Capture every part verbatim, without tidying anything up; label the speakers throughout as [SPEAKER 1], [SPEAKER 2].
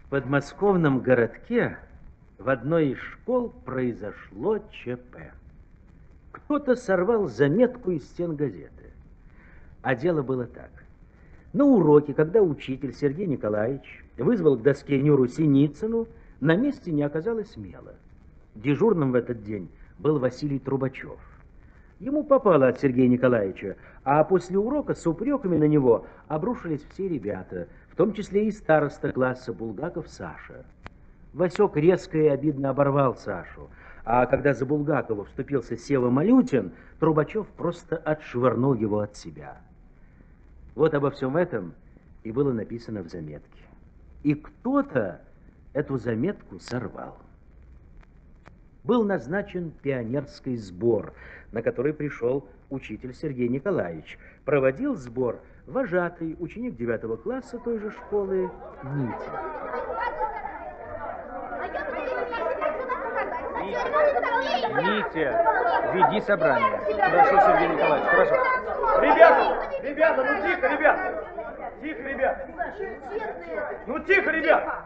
[SPEAKER 1] В подмосковном городке в одной из школ произошло ЧП. Кто-то сорвал заметку из стен газеты. А дело было так. На уроке, когда учитель Сергей Николаевич вызвал к доске Нюру Синицыну, на месте не оказалось мела. Дежурным в этот день был Василий Трубачев. Ему попало от Сергея Николаевича, а после урока с упреками на него обрушились все ребята, в том числе и староста класса Булгаков Саша. Васек резко и обидно оборвал Сашу, а когда за Булгакова вступился Сева Малютин, Трубачев просто отшвырнул его от себя. Вот обо всем этом и было написано в заметке. И кто-то эту заметку сорвал. Был назначен пионерский сбор, на который пришел учитель Сергей Николаевич. Проводил сбор вожатый, ученик девятого класса той же школы Митя.
[SPEAKER 2] Митя, веди собрание. Хорошо, Сергей Николаевич, хорошо.
[SPEAKER 3] Ребята, ребята, ну тихо, ребята. Тихо, ребята. Ну тихо, ребята.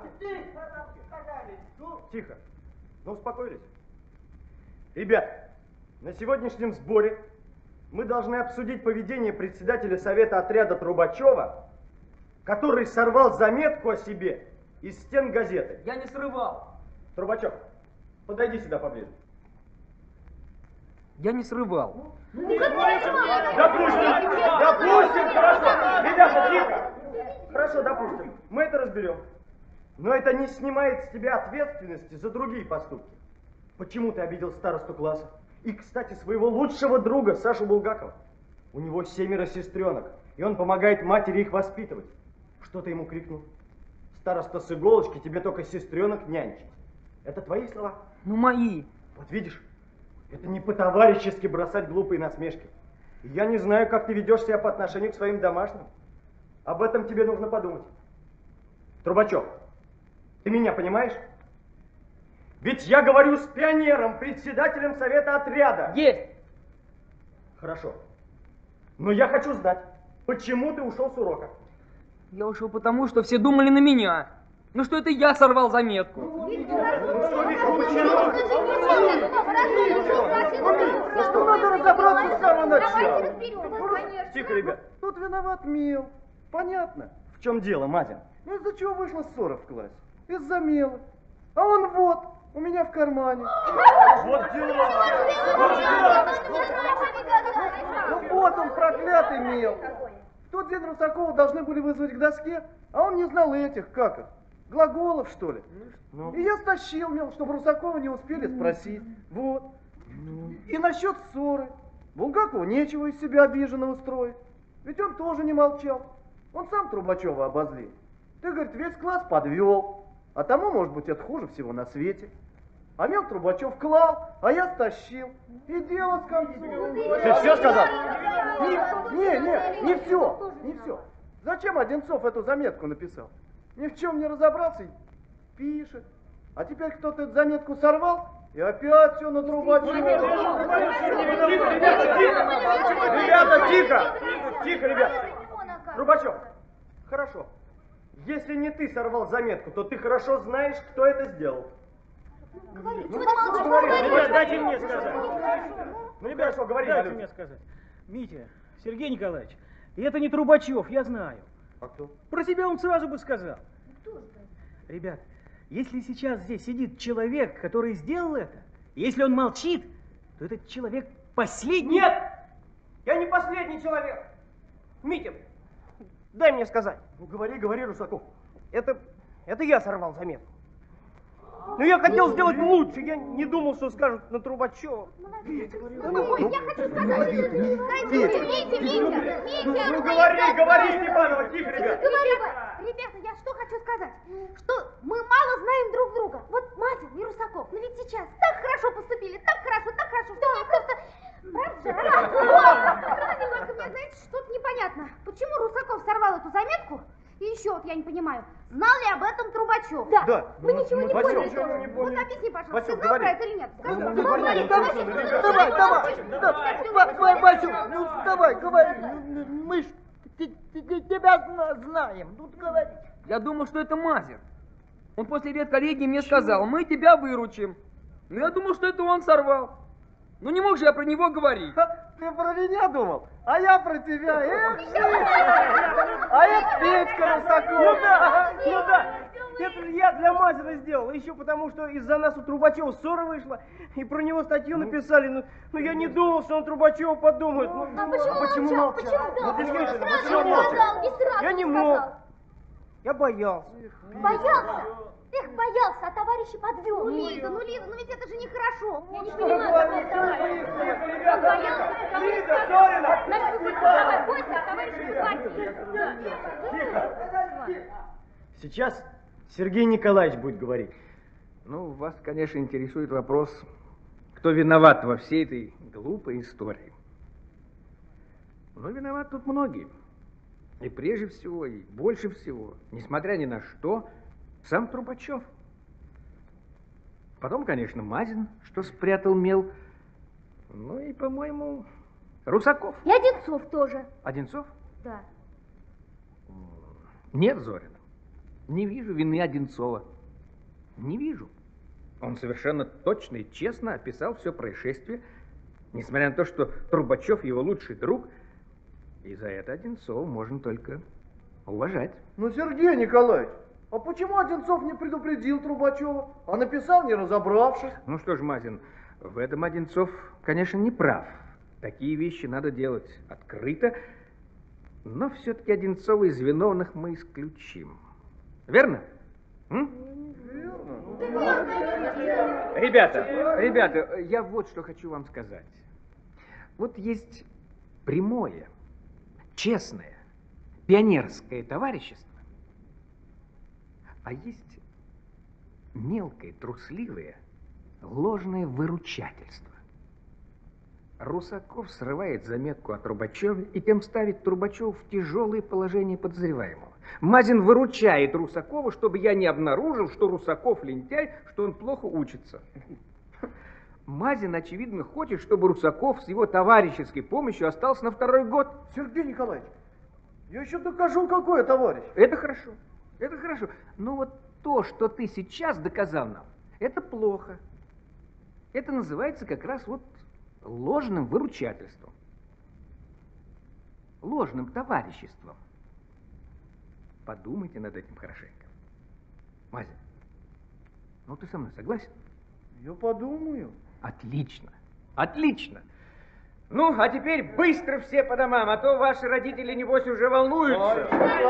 [SPEAKER 3] Тихо. Ну успокоились? Ребят, на сегодняшнем сборе мы должны обсудить поведение председателя совета отряда Трубачева, который сорвал заметку о себе из стен газеты.
[SPEAKER 2] Я не срывал.
[SPEAKER 3] Трубачев, подойди сюда поближе.
[SPEAKER 2] Я не срывал.
[SPEAKER 3] Допустим, допустим, хорошо. Ребята, тихо. Хорошо, допустим, мы это разберем. Но это не снимает с тебя ответственности за другие поступки. Почему ты обидел старосту класса? И, кстати, своего лучшего друга, Сашу Булгакова. У него семеро сестренок, и он помогает матери их воспитывать. Что ты ему крикнул? Староста с иголочки, тебе только сестренок нянчить. Это твои слова?
[SPEAKER 2] Ну, мои.
[SPEAKER 3] Вот видишь, это не по-товарищески бросать глупые насмешки. И я не знаю, как ты ведешь себя по отношению к своим домашним. Об этом тебе нужно подумать. Трубачев, ты меня понимаешь? Ведь я говорю с пионером, председателем совета отряда.
[SPEAKER 2] Есть.
[SPEAKER 3] Хорошо. Но я хочу знать, почему ты ушел с урока?
[SPEAKER 2] Я ушел потому, что все думали на меня. Ну что это я сорвал заметку?
[SPEAKER 3] Ну что, надо разобраться с самого начала. Тихо, ребят.
[SPEAKER 4] Тут виноват мел. Понятно.
[SPEAKER 3] В чем дело, Мазин?
[SPEAKER 4] Ну из-за чего вышла ссора в классе? Из-за мела. А он вот, у меня в кармане.
[SPEAKER 3] Вот дела. Вот дела.
[SPEAKER 4] Ну вот он, проклятый мел. В тот день Русакова должны были вызвать к доске, а он не знал этих, как их, глаголов, что ли.
[SPEAKER 3] Ну.
[SPEAKER 4] И я стащил мел, чтобы Русакова не успели спросить. Вот. И насчет ссоры. Булгакову нечего из себя обиженного строить. Ведь он тоже не молчал. Он сам Трубачева обозлил. Ты, говорит, весь класс подвел. А тому, может быть, это хуже всего на свете. А мел Трубачев клал, а я стащил. И дело с концом.
[SPEAKER 3] Ты все сказал?
[SPEAKER 4] Не, не, не, не все, не все. Зачем Одинцов эту заметку написал? Ни в чем не разобрался, пишет. А теперь кто-то эту заметку сорвал, и опять все на Трубачева.
[SPEAKER 3] Ребята, тихо! Ребята, тихо! Тихо, ребята! Трубачев, хорошо. Если не ты сорвал заметку, то ты хорошо знаешь, кто это сделал.
[SPEAKER 5] Говори,
[SPEAKER 3] Ну,
[SPEAKER 5] что
[SPEAKER 3] говори,
[SPEAKER 5] говори.
[SPEAKER 3] ребят,
[SPEAKER 2] дайте мне сказать.
[SPEAKER 3] Ну, не хорошо, говори.
[SPEAKER 2] Дайте
[SPEAKER 3] Малютин.
[SPEAKER 2] мне сказать. Митя, Сергей Николаевич, это не Трубачев, я знаю.
[SPEAKER 3] А кто?
[SPEAKER 2] Про себя он сразу бы сказал. Ребят, если сейчас здесь сидит человек, который сделал это, если он молчит, то этот человек последний...
[SPEAKER 6] Нет! Я не последний человек! Митя, дай мне сказать.
[SPEAKER 3] Ну, говори, говори, Русаков.
[SPEAKER 6] Это, это я сорвал заметку. Но я хотел сделать лучше. Я не думал, что скажут на Трубачева.
[SPEAKER 5] Ой, я хочу сказать. Дайте, Митя, Митя, Митя.
[SPEAKER 3] Ну, говори, говори, Степанова, тихо, ребят.
[SPEAKER 5] Говори, ребята, я что хочу сказать? Что мы мало знаем друг друга. Вот Мазин и Русаков, но ведь сейчас так хорошо поступили, так хорошо, так хорошо, что мне просто... Правда? Только мне, знаете, что-то непонятно. Почему Русаков сорвал эту заметку? И еще вот я не понимаю, знал ли об этом Трубачев? Да.
[SPEAKER 3] Да.
[SPEAKER 5] Вы ничего не
[SPEAKER 3] Васек,
[SPEAKER 5] поняли?
[SPEAKER 3] ничего не поняли.
[SPEAKER 5] Вот объясни, пожалуйста,
[SPEAKER 3] Васек,
[SPEAKER 5] ты знал
[SPEAKER 3] говори.
[SPEAKER 5] про это или нет? Скажи,
[SPEAKER 3] Ну,
[SPEAKER 5] ну,
[SPEAKER 3] говори,
[SPEAKER 5] говори,
[SPEAKER 3] ну,
[SPEAKER 5] давай,
[SPEAKER 3] ну,
[SPEAKER 5] давай,
[SPEAKER 4] Давай,
[SPEAKER 5] давай,
[SPEAKER 4] давай, давай, Васю, ну давай, говори. Ну, Мы ж т- т- т- тебя зна- знаем, тут говори.
[SPEAKER 2] Я думал, что это Мазер.
[SPEAKER 7] Он после редколлегии мне сказал, мы тебя выручим. Ну, я думал, что это он сорвал. Ну, не мог же я про него говорить.
[SPEAKER 4] Ты про меня думал, а я про тебя. Эх, а это Петька Русаков.
[SPEAKER 6] Ну да, ну да. Это же я для Мазина сделал. Еще потому, что из-за нас у Трубачева ссора вышла. И про него статью написали. Ну, ну я не думал, что он Трубачева подумает. Ну,
[SPEAKER 5] А почему,
[SPEAKER 6] почему
[SPEAKER 5] молчал?
[SPEAKER 6] молчал?
[SPEAKER 5] Почему
[SPEAKER 6] Ну, ты
[SPEAKER 5] молчал?
[SPEAKER 6] слышишь,
[SPEAKER 5] Сразу
[SPEAKER 6] почему
[SPEAKER 5] не
[SPEAKER 6] молчал?
[SPEAKER 5] сказал, ведь сразу
[SPEAKER 6] Я не
[SPEAKER 5] сказал.
[SPEAKER 6] мог. Я боялся.
[SPEAKER 5] Боялся? Эх, боялся, а товарища подвел. Ну, Лиза, ну, Лиза, ну ведь это же нехорошо. Я не понимаю, какого товарища. Он боялся, потому что сказал. Значит, вы давай, бойся, а товарища захвати.
[SPEAKER 3] Сейчас Сергей Николаевич будет говорить.
[SPEAKER 8] Ну, вас, конечно, интересует вопрос, кто виноват во всей этой глупой истории. Но виноват тут многие. И прежде всего, и больше всего, несмотря ни на что, сам Трубачев. Потом, конечно, Мазин, что спрятал мел. Ну и, по-моему, Русаков.
[SPEAKER 5] И Одинцов тоже.
[SPEAKER 8] Одинцов?
[SPEAKER 5] Да.
[SPEAKER 8] Нет, Зорина, не вижу вины Одинцова. Не вижу. Он совершенно точно и честно описал все происшествие, несмотря на то, что Трубачев его лучший друг, и за это Одинцова можно только уважать.
[SPEAKER 4] Ну, Сергей Николаевич, а почему Одинцов не предупредил Трубачева, а написал, не разобравшись?
[SPEAKER 8] Ну что ж, Мазин, в этом Одинцов, конечно, не прав. Такие вещи надо делать открыто, но все-таки Одинцова из виновных мы исключим. Верно? М? Ребята, ребята, я вот что хочу вам сказать. Вот есть прямое, честное, пионерское товарищество, а есть мелкое, трусливое, ложное выручательство. Русаков срывает заметку о Трубачеве и тем ставит Трубачева в тяжелое положение подозреваемого. Мазин выручает Русакова, чтобы я не обнаружил, что Русаков лентяй, что он плохо учится. Мазин, очевидно, хочет, чтобы Русаков с его товарищеской помощью остался на второй год.
[SPEAKER 4] Сергей Николаевич, я еще докажу, какой я товарищ.
[SPEAKER 8] Это хорошо, это хорошо. Но вот то, что ты сейчас доказал нам, это плохо. Это называется как раз вот ложным выручательством, ложным товариществом. Подумайте над этим хорошенько. Мазин, ну ты со мной согласен?
[SPEAKER 4] Я подумаю.
[SPEAKER 8] Отлично, отлично. Ну, а теперь быстро все по домам, а то ваши родители, небось, уже волнуются.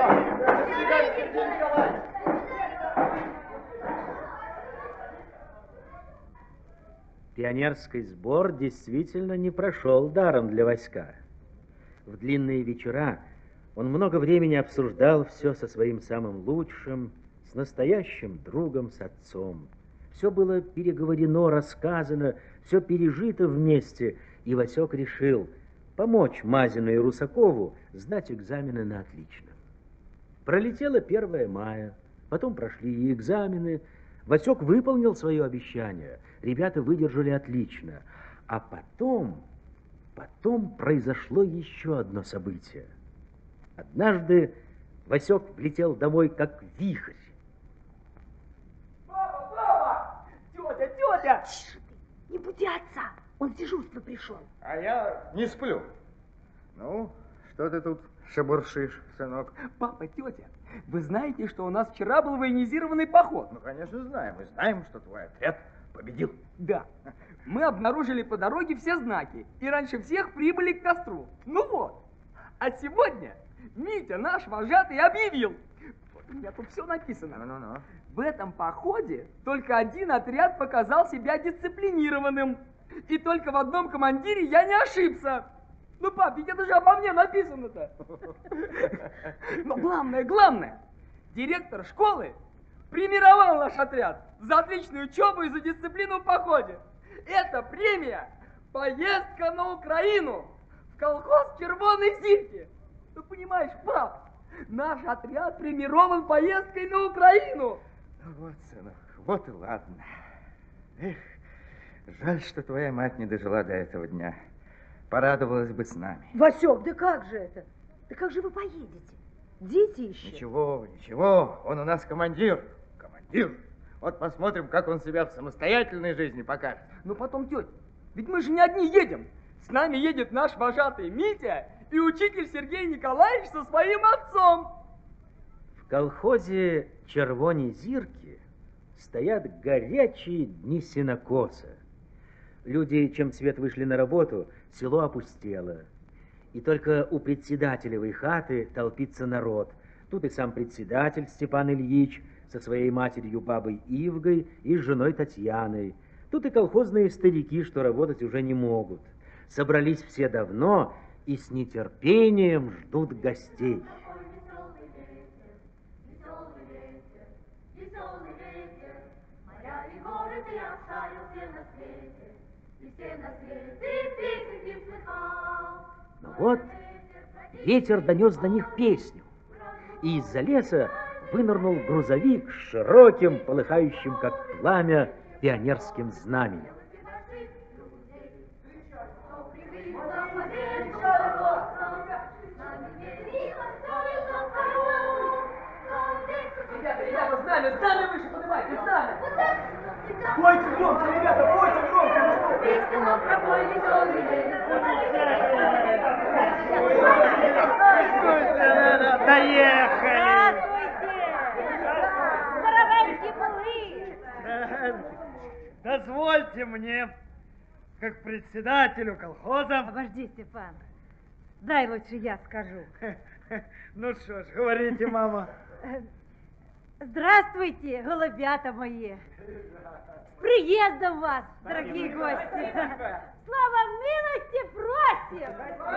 [SPEAKER 1] Пионерский сбор действительно не прошел даром для Васька. В длинные вечера он много времени обсуждал все со своим самым лучшим, с настоящим другом, с отцом. Все было переговорено, рассказано, все пережито вместе, и Васек решил помочь Мазину и Русакову сдать экзамены на отлично. Пролетело первое мая, потом прошли и экзамены. Васек выполнил свое обещание, ребята выдержали отлично. А потом, потом произошло еще одно событие. Однажды Васек влетел домой как вихрь.
[SPEAKER 7] Папа, папа! Тетя, тетя!
[SPEAKER 5] Тише ты, не буди отца, он с дежурства пришел.
[SPEAKER 9] А я не сплю. Ну, что ты тут шебуршишь, сынок?
[SPEAKER 7] Папа, тетя, вы знаете, что у нас вчера был военизированный поход?
[SPEAKER 9] Ну, конечно, знаем. Мы знаем, что твой отряд победил.
[SPEAKER 7] Да. Мы обнаружили по дороге все знаки и раньше всех прибыли к костру. Ну вот. А сегодня Митя, наш вожатый, объявил. Вот у меня тут все написано.
[SPEAKER 9] Ну-ну-ну.
[SPEAKER 7] В этом походе только один отряд показал себя дисциплинированным. И только в одном командире я не ошибся. Ну, пап, ведь это же обо мне написано-то. Но главное, главное, директор школы премировал наш отряд за отличную учебу и за дисциплину в походе. Это премия «Поездка на Украину» в колхоз «Червоной зимки». Ну, понимаешь, пап, наш отряд премирован поездкой на Украину.
[SPEAKER 9] Вот, сынок, вот и ладно. Эх, жаль, что твоя мать не дожила до этого дня. Порадовалась бы с нами.
[SPEAKER 10] Васек, да как же это? Да как же вы поедете? Дети еще.
[SPEAKER 9] Ничего, ничего, он у нас командир. Командир. Вижу. Вот посмотрим, как он себя в самостоятельной жизни покажет.
[SPEAKER 7] Ну потом, тетя, ведь мы же не одни едем. С нами едет наш вожатый Митя и учитель Сергей Николаевич со своим отцом.
[SPEAKER 1] В колхозе «Червоні зірки» стоят горячие дни сенокоса. Люди, чем цвет вышли на работу, село опустело. И только у председателевой хаты толпится народ. Тут и сам председатель Степан Ильич со своей матерью бабой Ивгой и с женой Татьяной. Тут и колхозные старики, что работать уже не могут. Собрались все давно и с нетерпением ждут гостей. Но вот ветер донес до них песню, и из-за леса вынырнул грузовик с широким, полыхающим, как пламя, пионерским знаменем.
[SPEAKER 7] Ребята, ребята, знамя, знамя выше поднимайте, знамя!
[SPEAKER 6] Пойте громко, ребята, пойте громко!
[SPEAKER 5] Песню нам пропой веселый день.
[SPEAKER 6] Доехали!
[SPEAKER 10] Здоровенькие полы!
[SPEAKER 6] Дозвольте мне, как председателю колхоза...
[SPEAKER 10] Обожди, Степан. Дай лучше я скажу.
[SPEAKER 6] Ну что ж, говорите, мама.
[SPEAKER 10] Здравствуйте, голубята мои. С приездом вас, дорогие гости. Слава милости просим.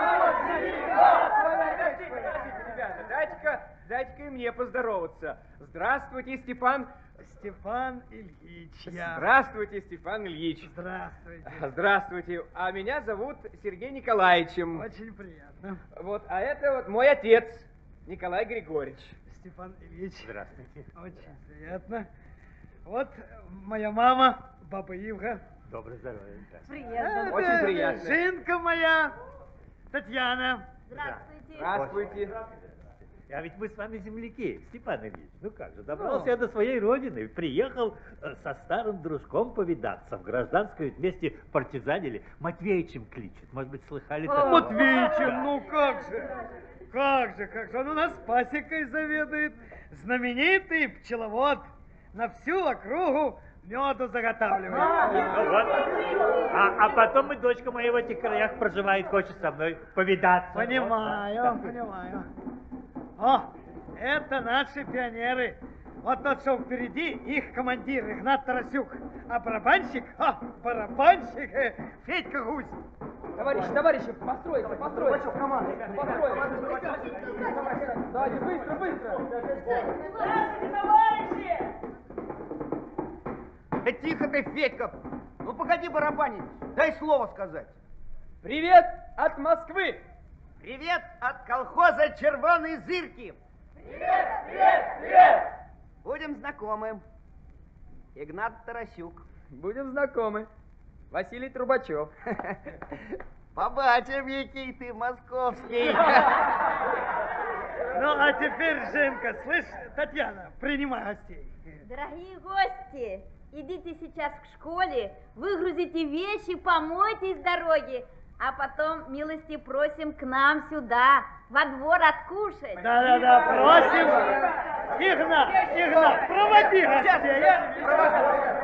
[SPEAKER 2] Ребята, дайте-ка, дайте-ка и мне поздороваться. Здравствуйте, Степан.
[SPEAKER 6] Степан Ильич, я.
[SPEAKER 2] Здравствуйте, Степан Ильич.
[SPEAKER 6] Здравствуйте.
[SPEAKER 2] Здравствуйте. А меня зовут Сергей Николаевичем.
[SPEAKER 6] Очень приятно.
[SPEAKER 2] Вот, а это вот мой отец, Николай Григорьевич.
[SPEAKER 6] Степан Ильич.
[SPEAKER 2] Здравствуйте.
[SPEAKER 6] Очень приятно. Вот моя мама, баба Ивга.
[SPEAKER 1] Доброе здоровье.
[SPEAKER 10] С приездом.
[SPEAKER 2] Очень приятно.
[SPEAKER 6] Жинка моя, Татьяна.
[SPEAKER 5] Здравствуйте.
[SPEAKER 2] Здравствуйте.
[SPEAKER 11] А ведь мы с вами земляки, Степан Ильич. Ну как же, добрался я до своей родины, приехал э, со старым дружком повидаться. В гражданскую вместе партизанили. Матвеичем кличут. Может быть, слыхали
[SPEAKER 6] А,
[SPEAKER 11] такого?
[SPEAKER 6] Матвеичем, ну как же, как же, как же, он у нас пасекой заведует, знаменитый пчеловод, на всю округу меду заготавливает.
[SPEAKER 11] Ну вот. А, а потом и дочка моя в этих краях проживает, хочет со мной повидаться.
[SPEAKER 6] Понимаю,
[SPEAKER 11] Вот, да.
[SPEAKER 6] понимаю. О, это наши пионеры. Вот тот, что впереди, их командир Игнат Тарасюк. А барабанщик, а, барабанщик, э, Федька Гусь.
[SPEAKER 7] Товарищи, товарищи, постройте, постройте. Постройте. Давайте, быстро, быстро.
[SPEAKER 3] Да тихо ты, Федька! Ну погоди барабанить, дай слово сказать.
[SPEAKER 7] Привет от Москвы.
[SPEAKER 3] Привет от колхоза «Червоні зірки».
[SPEAKER 7] Привет, привет, привет.
[SPEAKER 3] Будем знакомы. Игнат Тарасюк.
[SPEAKER 7] Будем знакомы. Василий Трубачев.
[SPEAKER 3] Побачим, який ты московский.
[SPEAKER 6] Ну, а теперь, Женка, слышь, Татьяна, принимай гостей.
[SPEAKER 5] Дорогие гости, идите сейчас к школе, выгрузите вещи, помойтесь с дороги, а потом милости просим к нам сюда, во двор откушать.
[SPEAKER 6] Да-да-да, просим. Игнат, Игнат, проводи гостей.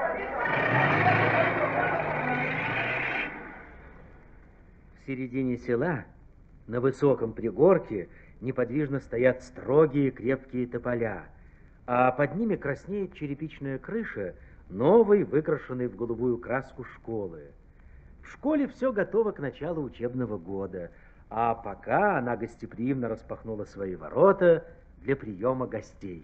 [SPEAKER 1] В середине села, на высоком пригорке, неподвижно стоят строгие крепкие тополя, а под ними краснеет черепичная крыша новой, выкрашенной в голубую краску школы. В школе все готово к началу учебного года, а пока она гостеприимно распахнула свои ворота для приема гостей.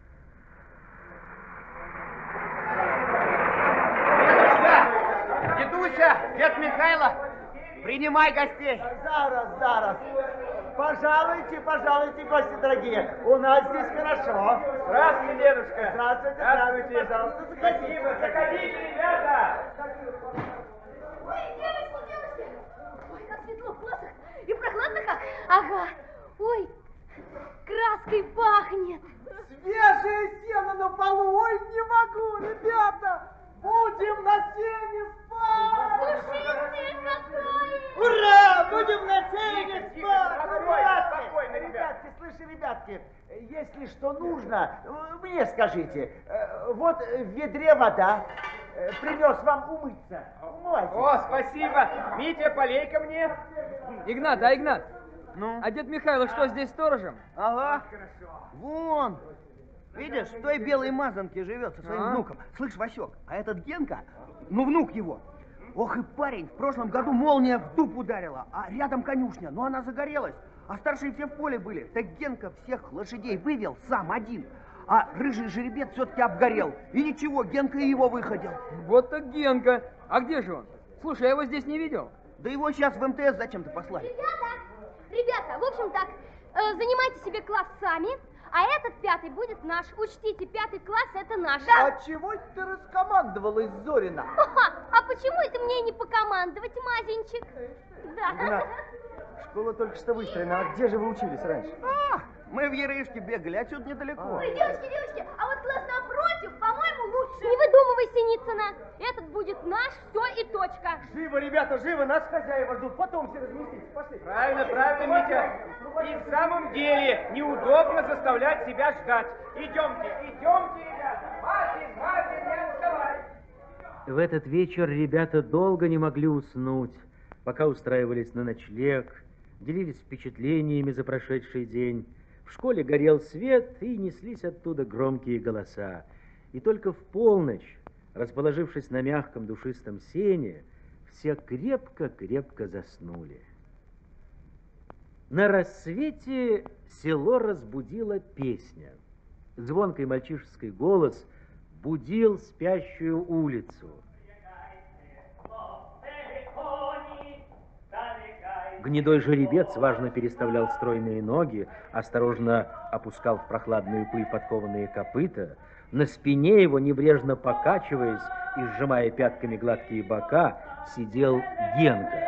[SPEAKER 3] Дедуся, дед Михайло, принимай гостей.
[SPEAKER 4] Зараз, зараз. Пожалуйте, пожалуйте, гости дорогие. У нас здесь хорошо.
[SPEAKER 2] Здравствуйте, дедушка.
[SPEAKER 4] Здравствуйте,
[SPEAKER 2] Здравствуйте.
[SPEAKER 4] пожалуйста, заходите.
[SPEAKER 2] Спасибо, заходите, ребята.
[SPEAKER 5] Ой, девочки, девочки, ой, как светло в классах и прохладно как. Ага, ой, краской пахнет.
[SPEAKER 4] Свежее сено на полу, ой, не могу. сене спать!
[SPEAKER 5] Душистый какой!
[SPEAKER 6] Ура! Будем на сене спать!
[SPEAKER 12] Спокойно, ребятки, слышите, ребятки, если что нужно, мне скажите. Вот в ведре вода, принес вам умыться. Умывайтесь.
[SPEAKER 8] О, спасибо. Митя, полей ко мне.
[SPEAKER 7] Игнат, а Игнат?
[SPEAKER 6] Ну?
[SPEAKER 7] А дед Михайло что, здесь сторожем?
[SPEAKER 6] Ага. Вон. Видишь, в той белой мазанке живет со своим
[SPEAKER 7] А?
[SPEAKER 6] внуком. Слышь, Васек, а этот Генка, ну внук его, ох и парень, в прошлом году молния в дуб ударила, а рядом конюшня, но она загорелась, а старшие все в поле были. Так Генка всех лошадей вывел сам один, а рыжий жеребец все-таки обгорел. И ничего, Генка и его выходил.
[SPEAKER 7] Вот так Генка. А где же он? Слушай, я его здесь не видел.
[SPEAKER 6] Да его сейчас в эм тэ эс зачем-то послали.
[SPEAKER 5] Ребята, ребята, в общем так, э, занимайте себе класс сами, а этот пятый будет наш. Учтите, пятый класс это наш.
[SPEAKER 4] А чего ты раскомандовалась, Зорина?
[SPEAKER 5] Ха-ха, а почему это мне не покомандовать, Мазенчик? Да.
[SPEAKER 3] Игнат, школа только что выстроена, а где же вы учились раньше?
[SPEAKER 6] А, мы в Ярышке бегали, отсюда недалеко.
[SPEAKER 5] Ой, девочки, девочки, а вот класс напротив, по-моему, лучше. Не выдумывай, Синицына. Этот будет наш, все и точка.
[SPEAKER 3] Живо, ребята, живо, нас хозяева ждут, потом все разместитесь, пошли.
[SPEAKER 8] Правильно, правильно, Митя. И в самом деле неудобно заставлять себя ждать. Идемте, идемте, ребята. Мазин, Мазин, не отставай.
[SPEAKER 1] В этот вечер ребята долго не могли уснуть, пока устраивались на ночлег, делились впечатлениями за прошедший день. В школе горел свет, и неслись оттуда громкие голоса. И только в полночь, расположившись на мягком душистом сене, все крепко-крепко заснули. На рассвете село разбудила песня. Звонкий мальчишеский голос будил спящую улицу. Гнедой жеребец важно переставлял стройные ноги, осторожно опускал в прохладную пыль подкованные копыта. На спине его, небрежно покачиваясь и сжимая пятками гладкие бока, сидел Генка.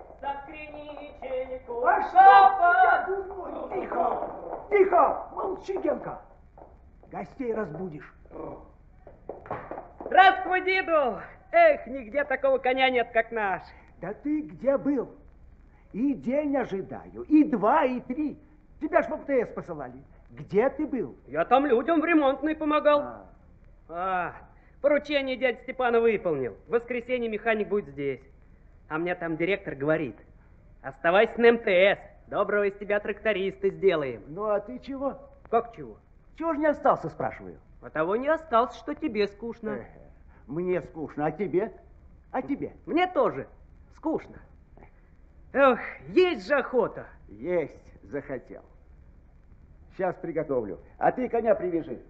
[SPEAKER 12] Тихо! Тихо! Молчи, Генка! Гостей разбудишь.
[SPEAKER 13] Здравствуй, деду! Эх, нигде такого коня нет, как наш.
[SPEAKER 12] Да ты где был? И день ожидаю, и два, и три. Тебя ж в эм тэ эс посылали. Где ты был?
[SPEAKER 13] Я там людям в ремонтной помогал. А, а поручение дядя Степана выполнил. В воскресенье механик будет здесь. А мне там директор говорит: оставайся на эм тэ эс, доброго из тебя тракториста сделаем.
[SPEAKER 12] Ну а ты чего?
[SPEAKER 13] Как чего?
[SPEAKER 12] Чего же не остался, спрашиваю?
[SPEAKER 13] А того не остался, что тебе скучно.
[SPEAKER 12] Эх, мне скучно, а тебе? А тебе?
[SPEAKER 13] Мне тоже скучно. Эх, есть же охота.
[SPEAKER 12] Есть захотел. Сейчас приготовлю. А ты коня привяжи.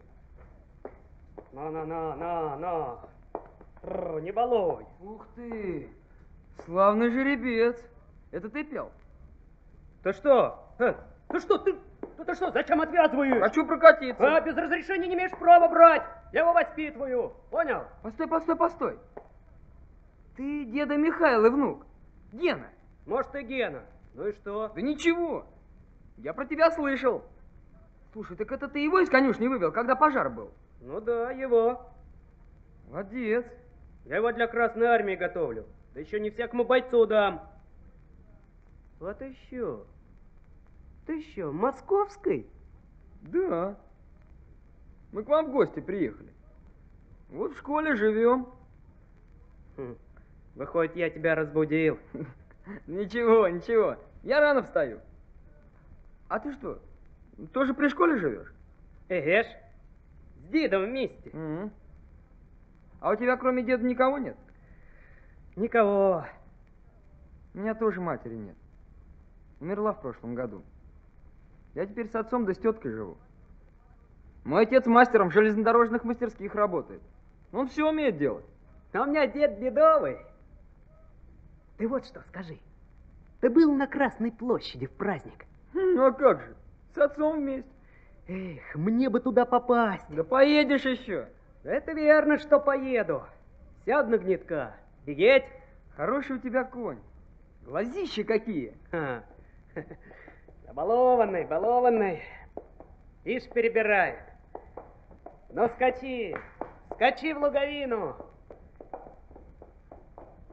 [SPEAKER 13] На-на-на-на-на. Не балуй.
[SPEAKER 7] Ух ты, славный жеребец. Это ты пел?
[SPEAKER 13] Ты что? Э, ты что, ты, ты, ты что, зачем отвязываешь?
[SPEAKER 7] Хочу прокатиться.
[SPEAKER 13] А, без разрешения не имеешь права брать. Я его воспитываю. Понял?
[SPEAKER 7] Постой, постой, постой. Ты деда Михайла внук. Гена.
[SPEAKER 13] Может, и Гена. Ну и что?
[SPEAKER 7] Да ничего. Я про тебя слышал. Слушай, так это ты его из конюшни вывел, когда пожар был?
[SPEAKER 13] Ну да, его.
[SPEAKER 7] Молодец.
[SPEAKER 13] Я его для Красной Армии готовлю. Да еще не всякому бойцу дам. Вот еще. Ты еще московской?
[SPEAKER 7] Да. Мы к вам в гости приехали. Вот в школе живем.
[SPEAKER 13] Хм. Выходит, я тебя разбудил.
[SPEAKER 7] Ничего, ничего. Я рано встаю. А ты что, тоже при школе живешь?
[SPEAKER 13] Эгэш, с дедом вместе.
[SPEAKER 7] Угу. А у тебя кроме деда никого нет?
[SPEAKER 13] Никого.
[SPEAKER 7] У меня тоже матери нет. Умерла в прошлом году. Я теперь с отцом да с теткой живу. Мой отец мастером в железнодорожных мастерских работает. Он все умеет делать.
[SPEAKER 13] А у меня дед бедовый. Ты вот что скажи. Ты был на Красной площади в праздник?
[SPEAKER 7] Ну а как же? С отцом вместе.
[SPEAKER 13] Эх, мне бы туда попасть.
[SPEAKER 7] Да поедешь еще.
[SPEAKER 13] Это верно, что поеду. Сяду на гнетка. И едь.
[SPEAKER 7] Хороший у тебя конь. Глазища какие.
[SPEAKER 13] Ха. Да балованный, балованный. Ишь перебирает. Ну скачи, скачи в луговину.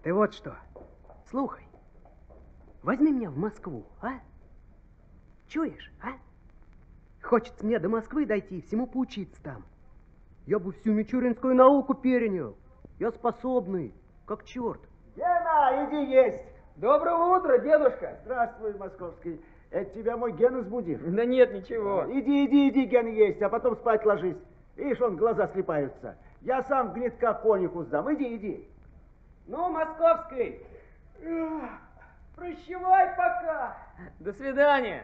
[SPEAKER 13] Ты вот что, слухай, возьми меня в Москву, а? Чуешь, а? Хочется мне до Москвы дойти, всему поучиться там. Я бы всю мичуринскую науку перенял. Я способный, как черт.
[SPEAKER 12] Гена, иди есть.
[SPEAKER 7] Доброго утра, дедушка.
[SPEAKER 12] Здравствуй, московский. Это тебя мой Ген разбудил?
[SPEAKER 7] Да нет, ничего.
[SPEAKER 12] Иди, иди, иди, Ген, есть, а потом спать ложись. Видишь, он глаза слепаются. Я сам гнетка конюху сдам. Иди, иди.
[SPEAKER 13] Ну, московский, прощавай пока. До свидания.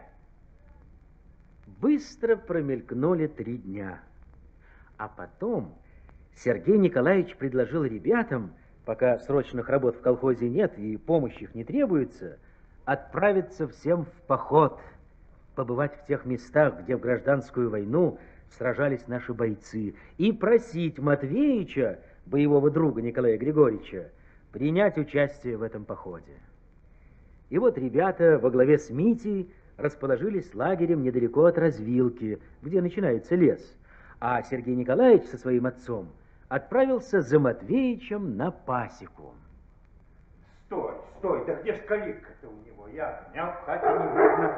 [SPEAKER 1] Быстро промелькнули три дня. А потом Сергей Николаевич предложил ребятам, пока срочных работ в колхозе нет и помощи их не требуется, отправиться всем в поход, побывать в тех местах, где в гражданскую войну сражались наши бойцы, и просить Матвеича, боевого друга Николая Григорьевича, принять участие в этом походе. И вот ребята во главе с Митей расположились лагерем недалеко от развилки, где начинается лес, а Сергей Николаевич со своим отцом отправился за Матвеичем на пасеку.
[SPEAKER 3] Стой, стой, да где ж калитка-то у него? Я огня в хате не видно.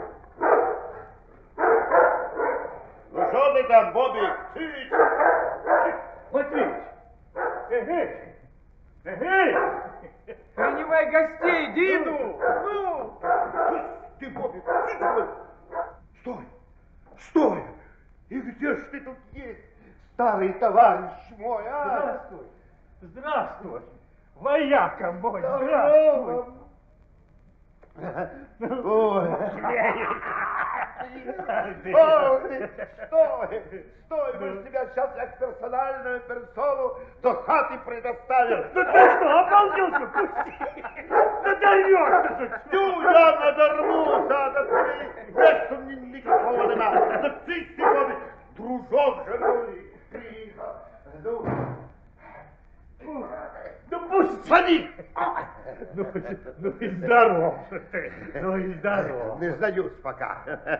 [SPEAKER 3] Ну что ты там, Бобик? Цыц! Матвеич! Эгей! Эгей!
[SPEAKER 7] Принимай гостей, Диду!
[SPEAKER 3] Ну! Ты, Бобик, стой! Стой! И где ж ты тут есть, старый товарищ мой, а? Здравствуй! Здравствуй! Вояка мой, здравствуй! Ой! Стой! Стой! Стой! Мы ж тебя сейчас как персональную персону до хаты предоставим. Да ты что, обалделся? Пусти! Да даешь ты же! Ну, я надорвуся, да ты весту никакого нема. Да ты сегодня, дружок же мой, приехал. Ну, ну пусть садись! Ну, ну и здоров же ты, ну и здоров. Не сдаюсь пока.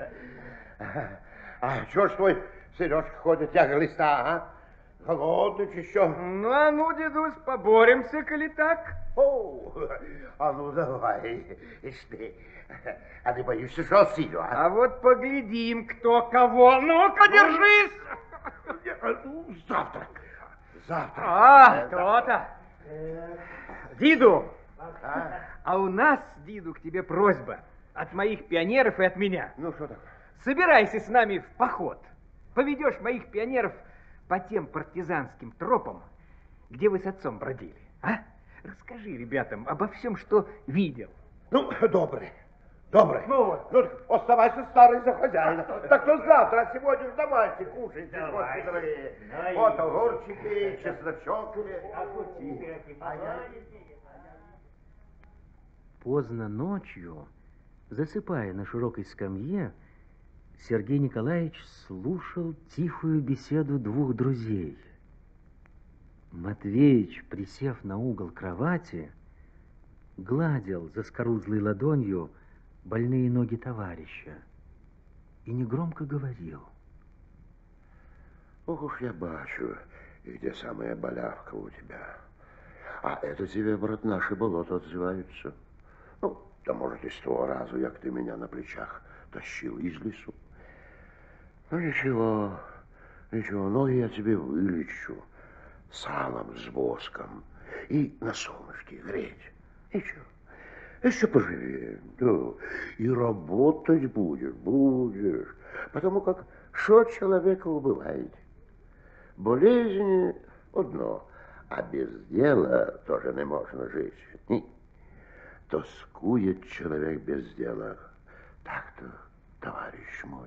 [SPEAKER 3] А что ж твой Сережка ходит, тяга листа, а? Голодный еще.
[SPEAKER 8] Ну, а ну, дедусь, поборемся, коли так.
[SPEAKER 3] О, а ну давай, ишь ты. А ты боишься, что силу, а?
[SPEAKER 8] А вот поглядим, кто кого. Ну-ка, держись!
[SPEAKER 3] Завтра. Завтра.
[SPEAKER 8] А, то-то. Диду, а у нас, Диду, к тебе просьба от моих пионеров и от меня.
[SPEAKER 3] Ну, что такое?
[SPEAKER 8] Собирайся с нами в поход. Поведешь моих пионеров по тем партизанским тропам, где вы с отцом бродили. А? Расскажи ребятам обо всем, что видел.
[SPEAKER 3] Ну, добрый. Добрый. Ну вот. Ну, оставайся старый за хозяина. Так то завтра, а сегодня ж давайте, кушайте.
[SPEAKER 11] Давай.
[SPEAKER 3] Вот, вот огурчики, чесночок.
[SPEAKER 1] Поздно ночью, засыпая на широкой скамье, Сергей Николаевич слушал тихую беседу двух друзей. Матвеич, присев на угол кровати, гладил заскорузлой ладонью больные ноги товарища и негромко говорил.
[SPEAKER 14] Ох уж я бачу, и где самая болявка у тебя. А это тебе, брат, наши болота отзываются. Ну, да может, и с того разу, як ты меня на плечах тащил из лесу. Ну, ничего, ничего, ноги я тебе вылечу салом с воском и на солнышке греть. Ничего, еще поживее, да, и работать будешь, будешь, потому как что человека убывает. Болезни одно, а без дела тоже не можно жить. Ні. Тоскует человек без дела. Так-то, товарищ мой.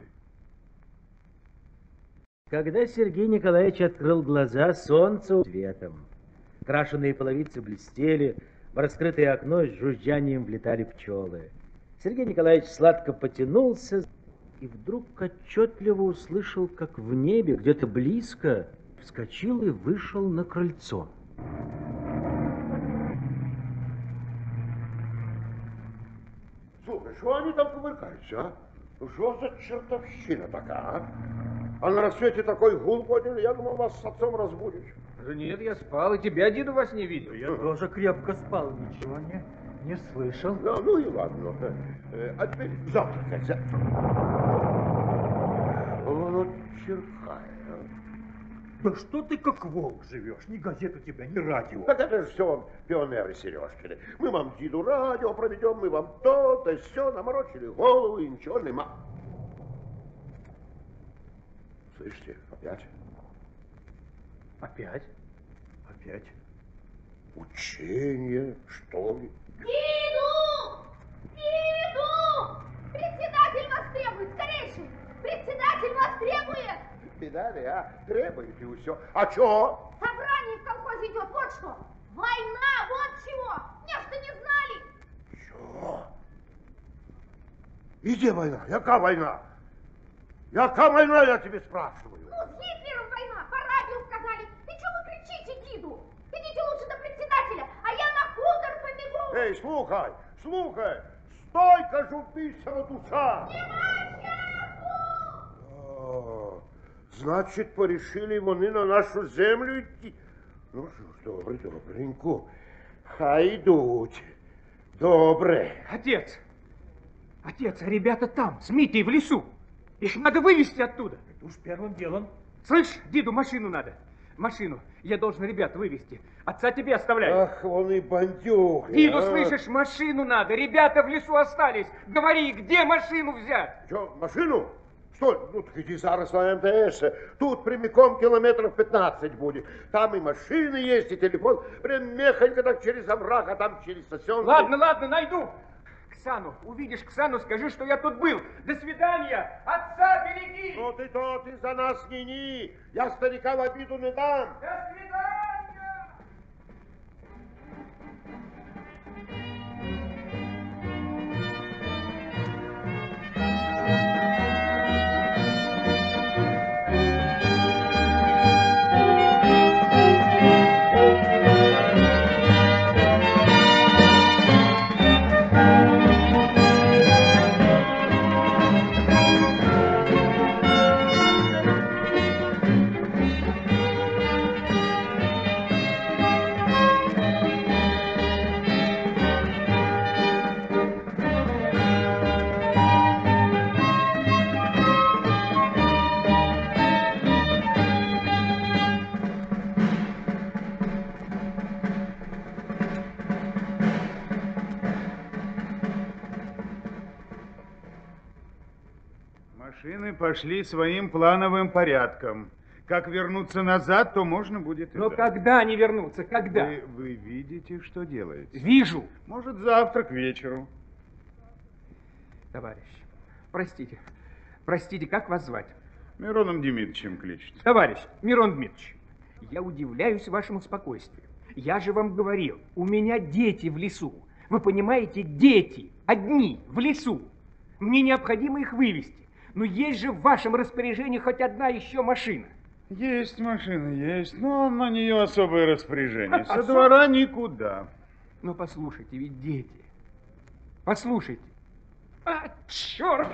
[SPEAKER 1] Когда Сергей Николаевич открыл глаза, солнце светом. Крашеные половицы блестели, в раскрытое окно с жужжанием влетали пчелы. Сергей Николаевич сладко потянулся и вдруг отчетливо услышал, как в небе, где-то близко, вскочил и вышел на крыльцо.
[SPEAKER 14] Слушай, что они там кувыркаются, а? Что за чертовщина такая, а? А на рассвете такой гул подняли, я думал, вас с отцом разбудишь.
[SPEAKER 8] Да нет, я спал, и тебя, деду, во сне видел.
[SPEAKER 11] Я тоже крепко спал, ничего не, не слышал.
[SPEAKER 14] Да, ну и ладно. Э, А теперь завтракать. за- Вот черкая.
[SPEAKER 11] Да что ты как волк живешь? Ни газет у тебя, ни радио.
[SPEAKER 14] Так это же все пионеры Сережкины. Мы вам деду радио проведем, мы вам то, да все, наморочили голову и ничего нема. Слышите, опять?
[SPEAKER 11] Опять? Опять?
[SPEAKER 14] Учение, что ли?
[SPEAKER 5] Диду! Диду! Председатель вас требует, скорейший! Председатель вас требует!
[SPEAKER 14] Видали, а? Требуете и все. А чё?
[SPEAKER 5] Собрание в колхозе идет, вот что! Война, вот чего! Нечто не знали!
[SPEAKER 14] Чё? И где война? Яка война? Яка война, я тебе спрашиваю?
[SPEAKER 5] Ну, с Гитлером война, по радио сказали. И что вы кричите, Диду? Идите лучше до председателя, а я на хутор побегу.
[SPEAKER 14] Эй, слухай, слухай, стой, кажу, бісера душа. А, значить, порішили вони на нашу землю йти. Ну що ж, добре, добренько. Хай йдуть. Добре.
[SPEAKER 8] Отец! Отец, а ребята там, с Митей в лесу. Их надо вывести оттуда.
[SPEAKER 11] Уж первым делом.
[SPEAKER 8] Слышь, Диду, машину надо. Машину. Я должен ребят вывести. Отца тебе оставляю.
[SPEAKER 14] Ах, вон и бандюги.
[SPEAKER 8] Диду,
[SPEAKER 14] а.
[SPEAKER 8] слышишь, машину надо. Ребята в лесу остались. Говори, где машину взять?
[SPEAKER 14] Что, машину? Что, ну так иди зараз на эм тэ эс. Тут прямиком километров пятнадцать будет. Там и машины есть, и телефон. Прям мехонько так через овраг, а там через сосенку.
[SPEAKER 8] Ладно, ладно, найду. Ксану, увидишь Ксану, скажи, что я тут был. До свидания. Отца береги.
[SPEAKER 14] Ну ты то, ты за нас не ни. Я старика в обиду не дам.
[SPEAKER 8] До свидания.
[SPEAKER 15] Машины пошли своим плановым порядком. Как вернуться назад, то можно будет и
[SPEAKER 8] Но
[SPEAKER 15] так.
[SPEAKER 8] когда они вернутся? Когда?
[SPEAKER 15] Вы, вы видите, что делаете?
[SPEAKER 8] Вижу.
[SPEAKER 15] Может, завтра к вечеру.
[SPEAKER 8] Товарищ, простите. Простите, как вас звать?
[SPEAKER 15] Мироном Демидовичем кличете.
[SPEAKER 8] Товарищ, Мирон Дмитриевич, я удивляюсь вашему спокойствию. Я же вам говорил, у меня дети в лесу. Вы понимаете, дети, одни, в лесу. Мне необходимо их вывести. Но есть же в вашем распоряжении хоть одна еще машина.
[SPEAKER 15] Есть машина, есть, но на нее особое распоряжение. Со
[SPEAKER 8] Особ-
[SPEAKER 15] двора никуда.
[SPEAKER 8] Ну, послушайте, ведь дети. Послушайте. А, черт!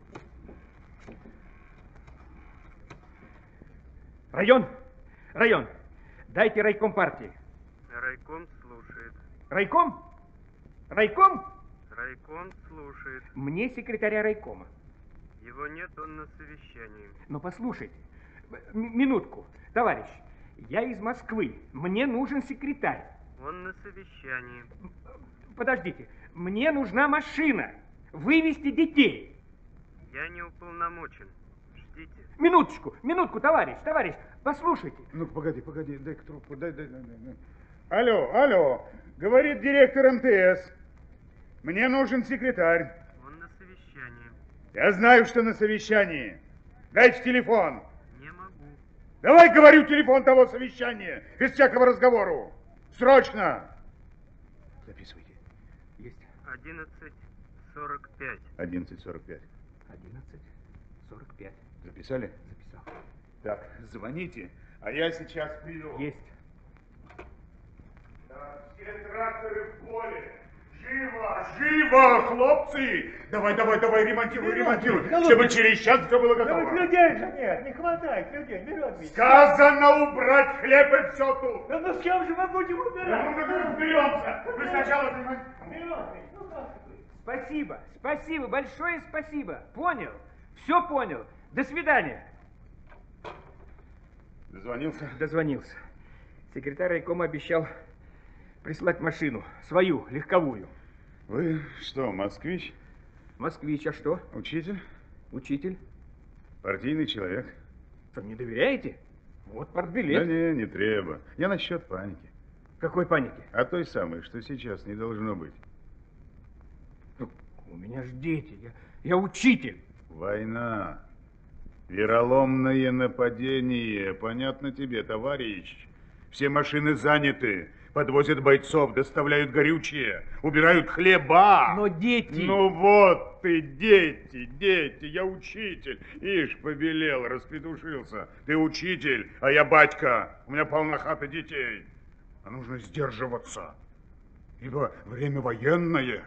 [SPEAKER 8] Район! Район! Дайте райком партии.
[SPEAKER 16] Райком слушает.
[SPEAKER 8] Райком? Райком?
[SPEAKER 16] Райком слушает.
[SPEAKER 8] Мне секретаря райкома.
[SPEAKER 16] Его нет, он на совещании.
[SPEAKER 8] Но послушайте, м- минутку, товарищ, я из Москвы, мне нужен секретарь.
[SPEAKER 16] Он на совещании.
[SPEAKER 8] Подождите, мне нужна машина, вывести детей.
[SPEAKER 16] Я не уполномочен. Ждите.
[SPEAKER 8] Минуточку, минутку, товарищ, товарищ, послушайте.
[SPEAKER 15] Ну, погоди, погоди, дай-ка трубку, дай, дай, дай, дай. Алло, алло, говорит директор эм тэ эс. Мне нужен секретарь.
[SPEAKER 16] Он на совещании.
[SPEAKER 15] Я знаю, что на совещании. Дайте телефон.
[SPEAKER 16] Не могу.
[SPEAKER 15] Давай, говорю, телефон того совещания, без всякого разговору. Срочно. Записывайте.
[SPEAKER 8] Есть.
[SPEAKER 16] Одиннадцать сорок пять.
[SPEAKER 15] одиннадцать сорок пять.
[SPEAKER 8] Одиннадцать сорок пять.
[SPEAKER 15] Записали?
[SPEAKER 8] Записал.
[SPEAKER 15] Так, звоните, а я сейчас приду.
[SPEAKER 8] Есть.
[SPEAKER 15] Так, все тракторы в поле. Живо, живо, хлопцы! Давай, давай, давай, ремонтируй, ремонтируй, чтобы через час все было готово.
[SPEAKER 11] Да ведь людей же нет, не хватает людей, Мирон Дмитриевич.
[SPEAKER 15] Сказано убрать хлеб и все тут.
[SPEAKER 11] Да ну с кем же мы будем убирать?
[SPEAKER 15] Да ну мы разберемся. Вы сначала ремонтируйте.
[SPEAKER 11] Мирон Дмитриевич, ну как ты?
[SPEAKER 8] Спасибо, спасибо, большое спасибо. Понял, все понял. До свидания.
[SPEAKER 15] Дозвонился?
[SPEAKER 8] Дозвонился. Секретарь райкома обещал прислать машину, свою, легковую.
[SPEAKER 15] Вы что, москвич?
[SPEAKER 8] Москвич, а что?
[SPEAKER 15] Учитель?
[SPEAKER 8] Учитель.
[SPEAKER 15] Партийный человек.
[SPEAKER 8] Что, не доверяете? Вот портбилет.
[SPEAKER 15] Да не, не треба. Я насчет паники.
[SPEAKER 8] Какой паники?
[SPEAKER 15] А той самой, что сейчас не должно быть.
[SPEAKER 8] Ну, у меня ж дети, я, я учитель.
[SPEAKER 15] Война. Вероломное нападение. Понятно тебе, товарищ? Все машины заняты. Подвозят бойцов, доставляют горючее, убирают хлеба.
[SPEAKER 8] Но дети...
[SPEAKER 15] Ну вот ты, дети, дети, я учитель. Ишь, побелел, распетушился. Ты учитель, а я батька. У меня полна хата детей. А нужно сдерживаться, ибо время военное.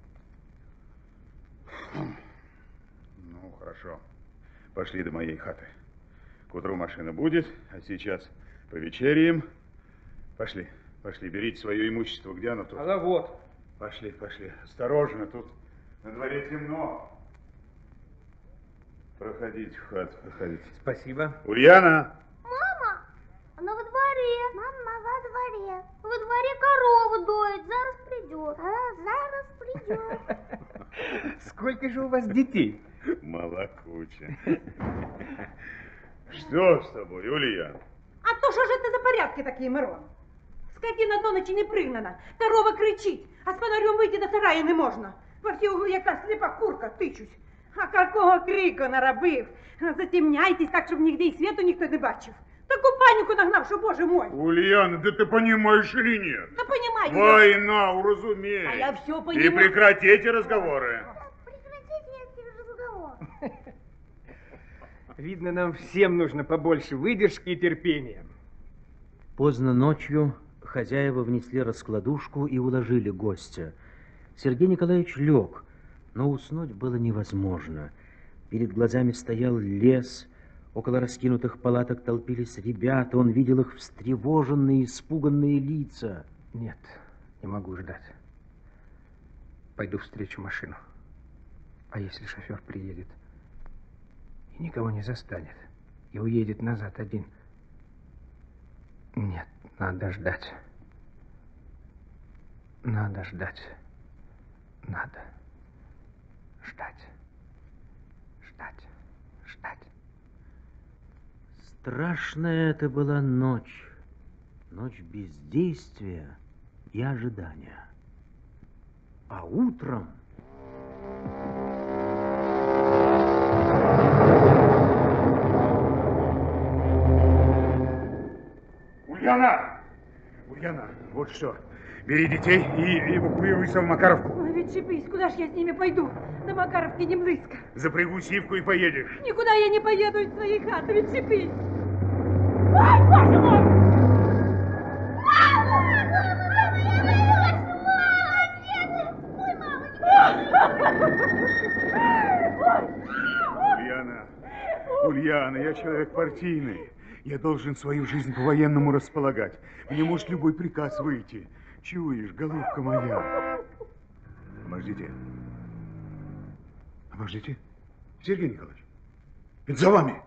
[SPEAKER 15] Ну, хорошо. Пошли до моей хаты. К утру машина будет, а сейчас повечеряем. Пошли. Пошли, берите свое имущество. Где оно тут?
[SPEAKER 8] А вот.
[SPEAKER 15] Пошли, пошли. Осторожно, тут на дворе темно. Проходите в хату, проходите.
[SPEAKER 8] Спасибо.
[SPEAKER 15] Ульяна!
[SPEAKER 5] Мама, она во дворе. Мама, во дворе. Во дворе корову доит, зараз придет. А, зараз придет.
[SPEAKER 8] Сколько же у вас детей?
[SPEAKER 15] Молокуча. Что с тобой, Ульяна?
[SPEAKER 10] А то що ж це за порядки такі, Мирон? Скотина до ночі не пригнана, корова кричить, а з фонарем вийти до сараю не можна. Во всі угли яка сліпа курка, тичусь. А какого крику наробив? Затемняйтесь так, щоб нігде і світу ніхто не бачив. Таку паніку нагнав, що, боже мой.
[SPEAKER 15] Ульяна, да ты понимаешь или нет?
[SPEAKER 10] Да понимаю.
[SPEAKER 15] Война, уразумей.
[SPEAKER 10] А я все
[SPEAKER 15] И
[SPEAKER 10] понимаю.
[SPEAKER 15] прекратите разговоры.
[SPEAKER 5] Прекратите разговор.
[SPEAKER 8] Видно, нам всем нужно побольше выдержки и терпения.
[SPEAKER 1] Поздно ночью хозяева внесли раскладушку и уложили гостя. Сергей Николаевич лег, но уснуть было невозможно. Перед глазами стоял лес, около раскинутых палаток толпились ребята, он видел их встревоженные, испуганные лица.
[SPEAKER 8] Нет, не могу ждать. Пойду встречу машину. А если шофер приедет и никого не застанет, и уедет назад один? Нет, надо ждать. Надо ждать. Надо ждать. Ждать. Ждать.
[SPEAKER 1] Страшная это была ночь. Ночь бездействия и ожидания. А утром...
[SPEAKER 15] Ульяна! Ульяна, вот что. Бери детей и эвакуируйся в Макаровку.
[SPEAKER 10] Ой, ведь шипись, куда ж я с ними пойду? До Макаровки не близко.
[SPEAKER 15] Запрягу сивку и поедешь.
[SPEAKER 10] Никуда я не поеду из своей хаты, ведь шипись. Ой, боже мой!
[SPEAKER 15] Ульяна, Ульяна, я человек партийный. Я должен свою жизнь по-военному располагать. Мне может любой приказ выйти. Чуешь, голубка моя? Обождите. Обождите. Сергей Николаевич, это за вами.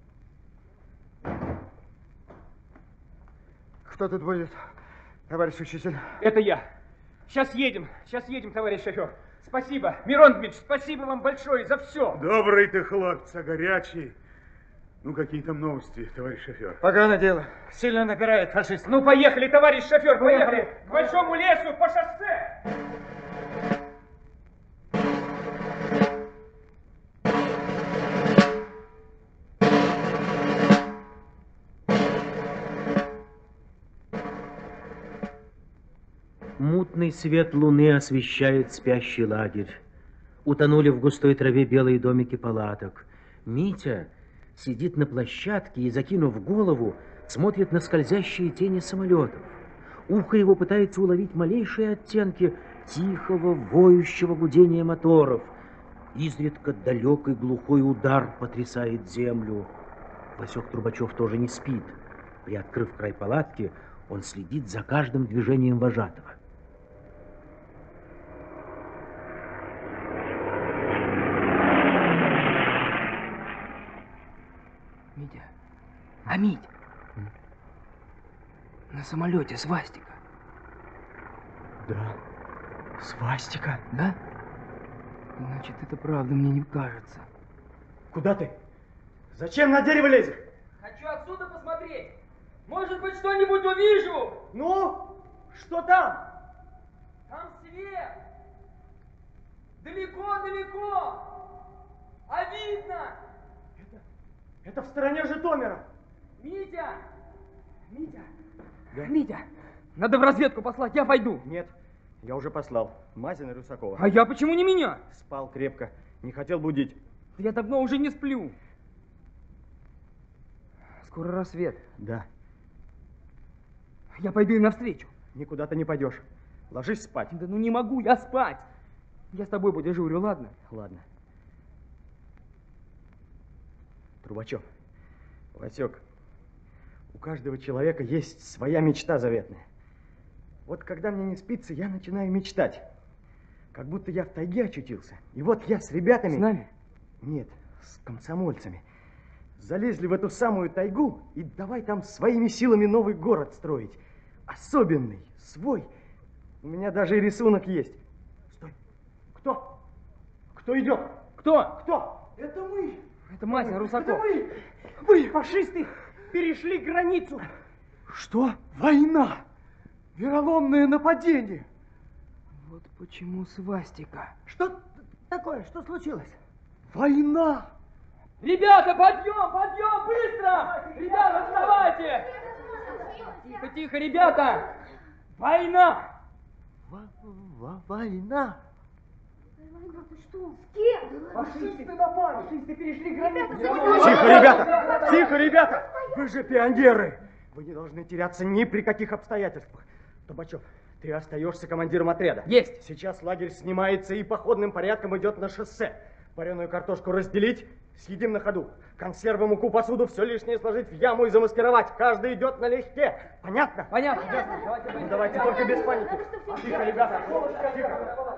[SPEAKER 6] Кто тут будет, товарищ учитель?
[SPEAKER 8] Это я. Сейчас едем, сейчас едем, товарищ шофер. Спасибо. Мирон Дмитриевич, спасибо вам большое за все.
[SPEAKER 15] Добрый ты хлопец, а горячий. Ну, какие там новости, товарищ шофер?
[SPEAKER 6] Поганое дело. Сильно напирает фашист.
[SPEAKER 8] Ну, поехали, товарищ шофер, поехали. К большому лесу, по шоссе.
[SPEAKER 1] Мутный свет луны освещает спящий лагерь. Утонули в густой траве белые домики палаток. Митя сидит на площадке и, закинув голову, смотрит на скользящие тени самолетов. Ухо его пытается уловить малейшие оттенки тихого, воющего гудения моторов. Изредка далекий глухой удар потрясает землю. Васек Трубачев тоже не спит. Приоткрыв край палатки, он следит за каждым движением вожатого.
[SPEAKER 7] Митя, а Мить, на самолете свастика.
[SPEAKER 4] Да, свастика.
[SPEAKER 7] Да? Значит, это правда мне не кажется.
[SPEAKER 4] Куда ты? Зачем на дерево лезешь?
[SPEAKER 7] Хочу отсюда посмотреть. Может быть, что-нибудь увижу.
[SPEAKER 4] Ну, что там?
[SPEAKER 7] Там свет. Далеко-далеко. А видно.
[SPEAKER 4] Это, это в стороне Житомира.
[SPEAKER 7] Митя! Митя!
[SPEAKER 4] Да?
[SPEAKER 7] Митя! Надо в разведку послать, я пойду.
[SPEAKER 4] Нет, я уже послал. Мазина и Русакова.
[SPEAKER 7] А я почему не меня?
[SPEAKER 4] Спал крепко, не хотел будить.
[SPEAKER 7] Я давно уже не сплю. Скоро рассвет.
[SPEAKER 4] Да.
[SPEAKER 7] Я пойду им навстречу.
[SPEAKER 4] Никуда ты не пойдешь. Ложись спать.
[SPEAKER 7] Да ну не могу я спать. Я с тобой подежурю, ладно?
[SPEAKER 4] Ладно. Трубачев, Васек, у каждого человека есть своя мечта заветная. Вот когда мне не спится, я начинаю мечтать. Как будто я в тайге очутился. И вот я с ребятами...
[SPEAKER 7] С нами?
[SPEAKER 4] Нет, с комсомольцами. Залезли в эту самую тайгу и давай там своими силами новый город строить. Особенный, свой. У меня даже и рисунок есть. Стой. Кто? Кто идет?
[SPEAKER 7] Кто?
[SPEAKER 4] Кто? Это мы.
[SPEAKER 7] Это Мазин, Русаков.
[SPEAKER 4] Это вы. Вы, фашисты, перешли границу. Что? Война. Вероломное нападение.
[SPEAKER 7] Вот почему свастика.
[SPEAKER 12] Что такое? Что случилось?
[SPEAKER 4] Война.
[SPEAKER 7] Ребята, подъем, подъем, быстро! Ребята, вставайте! Тихо, тихо, ребята! Война!
[SPEAKER 12] Война?
[SPEAKER 5] Ты что? С кем?
[SPEAKER 4] Фашисты напали. Фашисты перешли границу.
[SPEAKER 5] Ребята,
[SPEAKER 4] Тихо, ребята! Тихо, ребята! Вы же пионеры! Вы не должны теряться ни при каких обстоятельствах. Трубачев, ты остаешься командиром отряда.
[SPEAKER 7] Есть!
[SPEAKER 4] Сейчас лагерь снимается и походным порядком идет на шоссе. Вареную картошку разделить, съедим на ходу. Консервы, муку, посуду, все лишнее сложить в яму и замаскировать. Каждый идет налегке. Понятно?
[SPEAKER 7] Понятно.
[SPEAKER 4] Давайте, ну, давайте только без паники. Тихо, ребята. Тихо.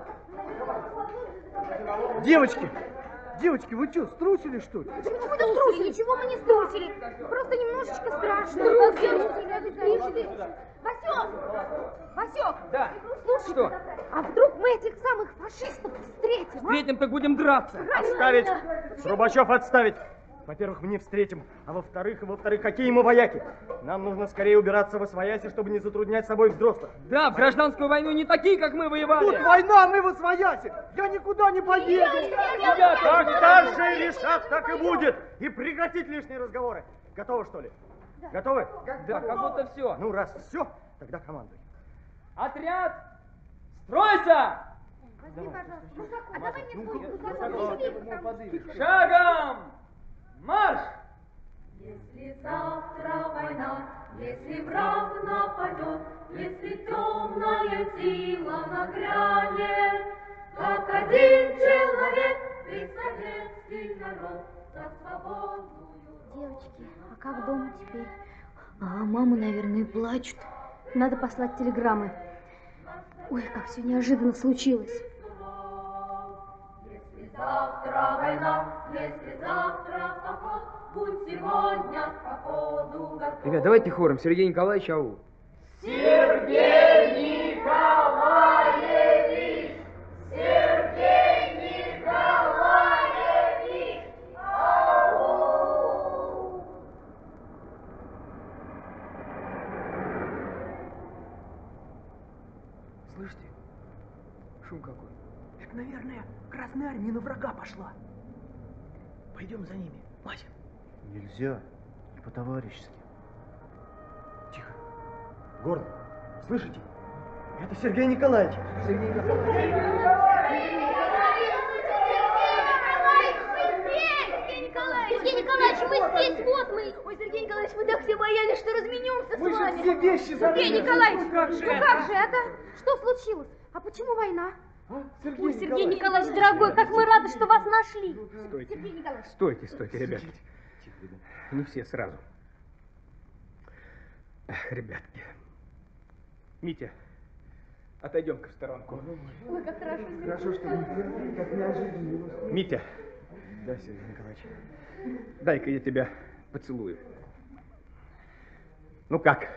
[SPEAKER 12] Девочки, девочки, вы что, струсили, что ли?
[SPEAKER 5] Почему мы струсили? Ничего мы не струсили. Просто немножечко страшно. Васек! Васек!
[SPEAKER 7] Да.
[SPEAKER 5] Слушай,
[SPEAKER 7] Что?
[SPEAKER 5] а вдруг мы этих самых фашистов встретим?
[SPEAKER 7] Встретим, так будем драться.
[SPEAKER 4] Отставить! Трубачев, отставить! Во-первых, мы не встретим, а во-вторых, и во-вторых, какие мы вояки? Нам нужно скорее убираться во свояси, чтобы не затруднять собой взрослых.
[SPEAKER 7] Да, в гражданскую войну не такие, как мы, воевали.
[SPEAKER 4] Тут война, мы во свояси! Я никуда не поеду!
[SPEAKER 7] Ребята,
[SPEAKER 4] как старшие решат, так и будет! И прекратить лишние разговоры. Готовы, что ли?
[SPEAKER 5] Да.
[SPEAKER 4] Готовы?
[SPEAKER 7] Да, как будто все.
[SPEAKER 4] Ну, раз все, тогда командуй.
[SPEAKER 7] Отряд, стройся!
[SPEAKER 5] Возьми, пожалуйста. Русаков, а давай мне свой Русаков.
[SPEAKER 7] Шагом! Марш!
[SPEAKER 17] Если завтра война, если враг нападет, если темная сила нагрянет, как один человек весь советский народ за свободную.
[SPEAKER 5] Девочки, а как дома теперь? А мама, наверное, плачет. Надо послать телеграммы. Ой, как все неожиданно случилось.
[SPEAKER 17] Если завтра война, если завтра поход, будь сегодня к походу готов.
[SPEAKER 7] Ребят, давайте хором. Сергей Николаевич, ау.
[SPEAKER 17] Сергей Николаевич! Сергей Николаевич! Ау!
[SPEAKER 7] Слышите? Шум какой.
[SPEAKER 2] Это, наверное, Красная Армия на врага пошла. Пойдем за ними, Вася.
[SPEAKER 4] Нельзя, не по-товарищески. Тихо. Горн, слышите? Это Сергей Николаевич. Сергей Николаевич.
[SPEAKER 5] Сергей Николаевич, мы здесь, вот мы. Ой, Сергей Николаевич, мы так все боялись, что разменемся с
[SPEAKER 4] Мы
[SPEAKER 5] вами.
[SPEAKER 4] же все вещи забыли.
[SPEAKER 5] Сергей Николаевич,
[SPEAKER 7] Ну как же
[SPEAKER 5] ну
[SPEAKER 7] это?
[SPEAKER 5] как же это? Что случилось? А почему война?
[SPEAKER 4] А,
[SPEAKER 5] Ой, Сергей Николаевич, дорогой, как мы рады, что вас нашли.
[SPEAKER 8] Стойте.
[SPEAKER 5] Сергей Николаевич.
[SPEAKER 8] Стойте, стойте, ребятки. Не все сразу. Эх, ребятки. Митя, отойдем-ка в сторонку.
[SPEAKER 5] Ой, как хорошо.
[SPEAKER 4] Хорошо, что вы как неожиданно.
[SPEAKER 8] Митя.
[SPEAKER 4] Да, Сергей Николаевич.
[SPEAKER 8] Дай-ка я тебя поцелую. Ну как?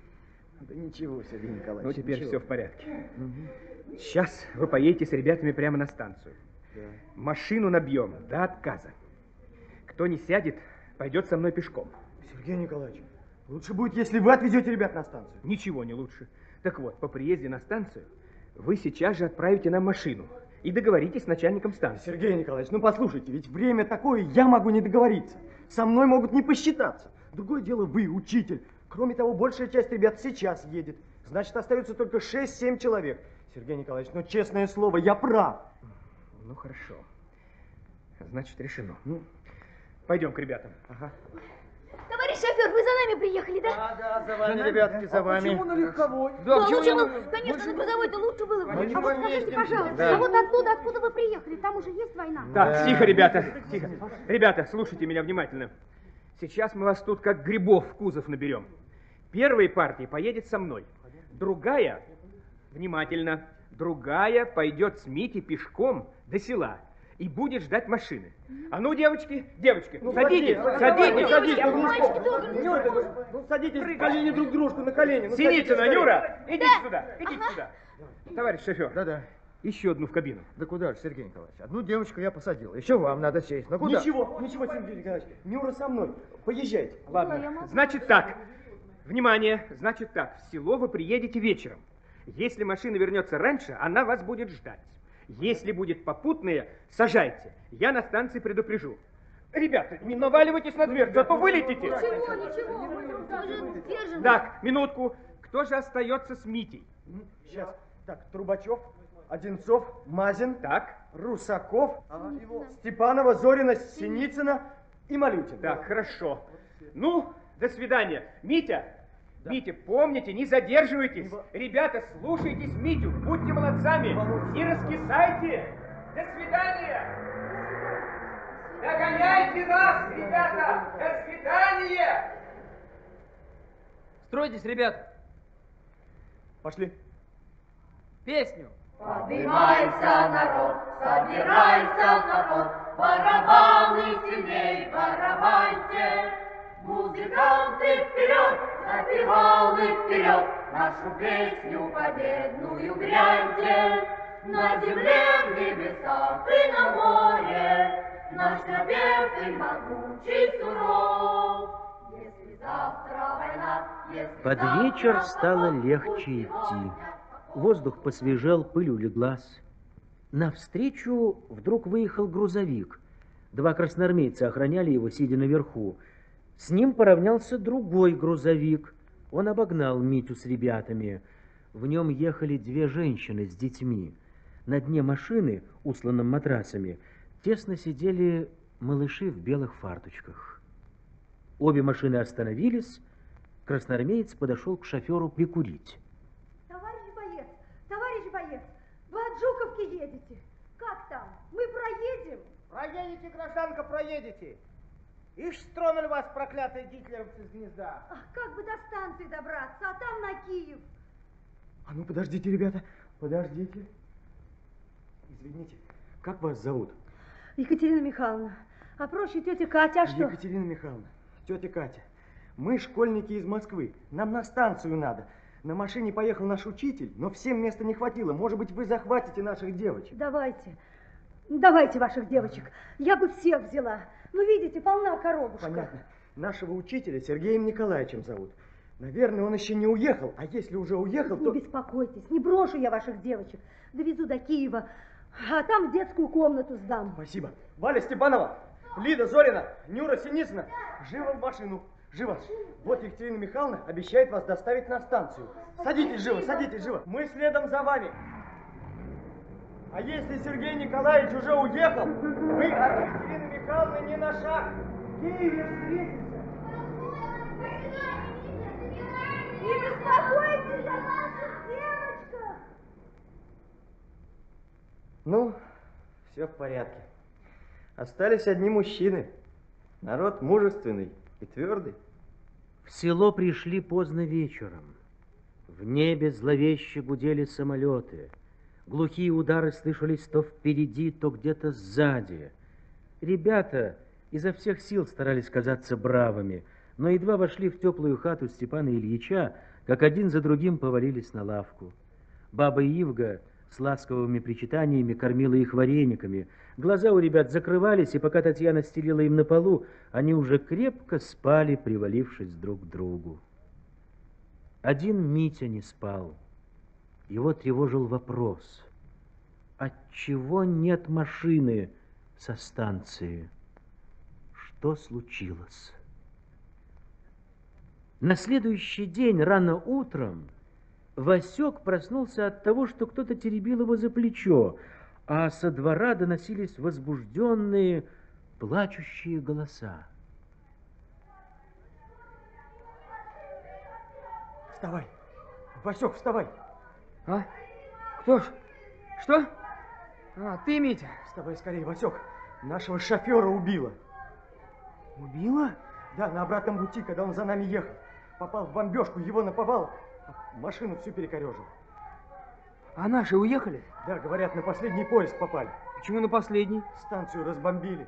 [SPEAKER 4] Да ничего, Сергей Николаевич.
[SPEAKER 8] Ну теперь
[SPEAKER 4] ничего.
[SPEAKER 8] все в порядке.
[SPEAKER 4] Угу.
[SPEAKER 8] Сейчас вы поедете с ребятами прямо на станцию.
[SPEAKER 4] Да.
[SPEAKER 8] Машину набьем до отказа. Кто не сядет, пойдет со мной пешком.
[SPEAKER 4] Сергей Николаевич, лучше будет, если вы отвезете ребят на станцию.
[SPEAKER 8] Ничего не лучше. Так вот, по приезде на станцию вы сейчас же отправите нам машину и договоритесь с начальником станции.
[SPEAKER 4] Сергей Николаевич, ну послушайте, ведь время такое, я могу не договориться. Со мной могут не посчитаться. Другое дело вы, учитель. Кроме того, большая часть ребят сейчас едет. Значит, остается только шесть-семь человек. Сергей Николаевич, ну честное слово, я прав.
[SPEAKER 8] Ну хорошо. Значит, решено. Ну, пойдем к ребятам.
[SPEAKER 4] Ага.
[SPEAKER 5] Товарищ шофер, вы за нами приехали, да?
[SPEAKER 3] Да, да, за вами, ребятки, за
[SPEAKER 4] а
[SPEAKER 3] вами.
[SPEAKER 4] Почему на легковой?
[SPEAKER 5] Да,
[SPEAKER 8] Да,
[SPEAKER 5] лучше
[SPEAKER 8] почему
[SPEAKER 5] бы, конечно, на грузовой-то лучше было бы.
[SPEAKER 3] Мы не
[SPEAKER 5] А вот скажите,
[SPEAKER 3] поместимся.
[SPEAKER 5] пожалуйста,
[SPEAKER 3] Да.
[SPEAKER 5] а вот оттуда, откуда вы приехали, там уже есть война?
[SPEAKER 8] Так,
[SPEAKER 3] Да.
[SPEAKER 8] тихо, ребята, тихо. Ребята, слушайте меня внимательно. Сейчас мы вас тут как грибов в кузов наберем. Первая партия поедет со мной. Другая, внимательно, другая пойдет с Митей пешком до села и будет ждать машины. А ну, девочки, девочки,
[SPEAKER 4] Ну,
[SPEAKER 8] садитесь,
[SPEAKER 4] давайте,
[SPEAKER 8] садитесь.
[SPEAKER 4] садитесь,
[SPEAKER 5] Я
[SPEAKER 4] ну,
[SPEAKER 5] мальчики тоже.
[SPEAKER 4] Нюра, ну садитесь колени друг к дружку на колени. Ну,
[SPEAKER 8] Синицына,
[SPEAKER 4] садитесь,
[SPEAKER 8] Нюра, идите
[SPEAKER 5] Да.
[SPEAKER 8] сюда, идите сюда. Товарищ шофер,
[SPEAKER 9] Да-да.
[SPEAKER 8] еще одну в кабину.
[SPEAKER 9] Да куда же, Сергей Николаевич? Одну девочку я посадил. Еще вам надо сесть. Ну куда?
[SPEAKER 4] Ничего, ничего, Сергей Николаевич. Нюра со мной. Поезжайте.
[SPEAKER 8] Ладно, значит так. Внимание, значит так. В село вы приедете вечером. Если машина вернется раньше, она вас будет ждать. Если будет попутная, сажайте. Я на станции предупрежу. Ребята, не наваливайтесь на дверь, зато вылетите.
[SPEAKER 5] Ничего, ничего, мы же держим.
[SPEAKER 8] Так, минутку. Кто же остается с Митей?
[SPEAKER 4] Сейчас. Так, Трубачев, Одинцов, Мазин,
[SPEAKER 8] Так.
[SPEAKER 4] Русаков, Степанова, Зорина, Синицына и Малютин.
[SPEAKER 8] Так, хорошо. Ну, до свидания. Митя, Митя, помните, не задерживайтесь. Ребята, слушайтесь Митю, будьте молодцами. Не раскисайте. До свидания. Догоняйте нас, ребята. До свидания.
[SPEAKER 7] Стройтесь, ребята.
[SPEAKER 4] Пошли.
[SPEAKER 7] Песню.
[SPEAKER 17] Поднимайся, народ, собирайся, народ, барабаны сильней барабаньте. Музыканты вперед, запевалы вперед, нашу песню победную гряньте. На земле, в небесах и на море, наш напев и могучий суров. Если завтра война, если
[SPEAKER 1] Под
[SPEAKER 17] завтра
[SPEAKER 1] вечер стало
[SPEAKER 17] поход,
[SPEAKER 1] легче идти. Воздух посвежел, пыль улеглась. Навстречу вдруг выехал грузовик. Два красноармейца охраняли его, сидя наверху. С ним поравнялся другой грузовик. Он обогнал Митю с ребятами. В нем ехали две женщины с детьми. На дне машины, усланном матрасами, тесно сидели малыши в белых фарточках. Обе машины остановились. Красноармеец подошел к шоферу прикурить.
[SPEAKER 10] Товарищ боец, товарищ боец, вы от Жуковки едете. Как там? Мы проедем?
[SPEAKER 12] Проедете, гражданка, проедете. Ишь, стронули вас, проклятые гитлеровцы с гнезда.
[SPEAKER 10] Ах, как бы до станции добраться, а там на Киев.
[SPEAKER 4] А ну подождите, ребята, подождите. Извините, как вас зовут?
[SPEAKER 10] Екатерина Михайловна, а проще тетя Катя, а что?
[SPEAKER 4] Екатерина Михайловна, тетя Катя, мы школьники из Москвы, нам на станцию надо. На машине поехал наш учитель, но всем места не хватило. Может быть, вы захватите наших девочек?
[SPEAKER 10] Давайте, давайте ваших девочек. Я бы всех взяла. Ну, видите, полна коробушка.
[SPEAKER 4] Понятно. Нашего учителя Сергеем Николаевичем зовут. Наверное, он еще не уехал, а если уже уехал,
[SPEAKER 10] Не
[SPEAKER 4] то...
[SPEAKER 10] беспокойтесь, не брошу я ваших девочек. Довезу до Киева, а там в детскую комнату сдам.
[SPEAKER 4] Спасибо. Валя Степанова, Лида Зорина, Нюра Синицына, живо в машину. Живо. Вот Екатерина Михайловна обещает вас доставить на станцию. Садитесь живо, садитесь живо. Мы следом за вами. А если Сергей Николаевич уже уехал, мы от Екатерины Михайловны не на шаг. В Киеве встретимся.
[SPEAKER 10] Не беспокойтесь о наших девочках.
[SPEAKER 3] Ну, все в порядке. Остались одни мужчины. Народ мужественный и твердый.
[SPEAKER 1] В село пришли поздно вечером. В небе зловеще гудели самолеты. Глухие удары слышались то впереди, то где-то сзади. Ребята изо всех сил старались казаться бравыми, но едва вошли в теплую хату Степана Ильича, как один за другим повалились на лавку. Баба Ивга с ласковыми причитаниями кормила их варениками. Глаза у ребят закрывались, и пока Татьяна стелила им на полу, они уже крепко спали, привалившись друг к другу. Один Митя не спал. Его тревожил вопрос: отчего нет машины со станции? Что случилось? На следующий день рано утром Васек проснулся от того, что кто-то теребил его за плечо, а со двора доносились возбужденные, плачущие голоса.
[SPEAKER 3] Вставай! Васек, вставай!
[SPEAKER 7] А? Кто ж? Что? А, ты, Митя?
[SPEAKER 3] Вставай скорее, Васек. Нашего шофера убило.
[SPEAKER 7] Убило?
[SPEAKER 3] Да, на обратном пути, когда он за нами ехал. Попал в бомбежку, его наповал, машину всю перекорежил.
[SPEAKER 7] А наши уехали?
[SPEAKER 3] Да, говорят, на последний поезд попали.
[SPEAKER 7] Почему на последний?
[SPEAKER 3] Станцию разбомбили.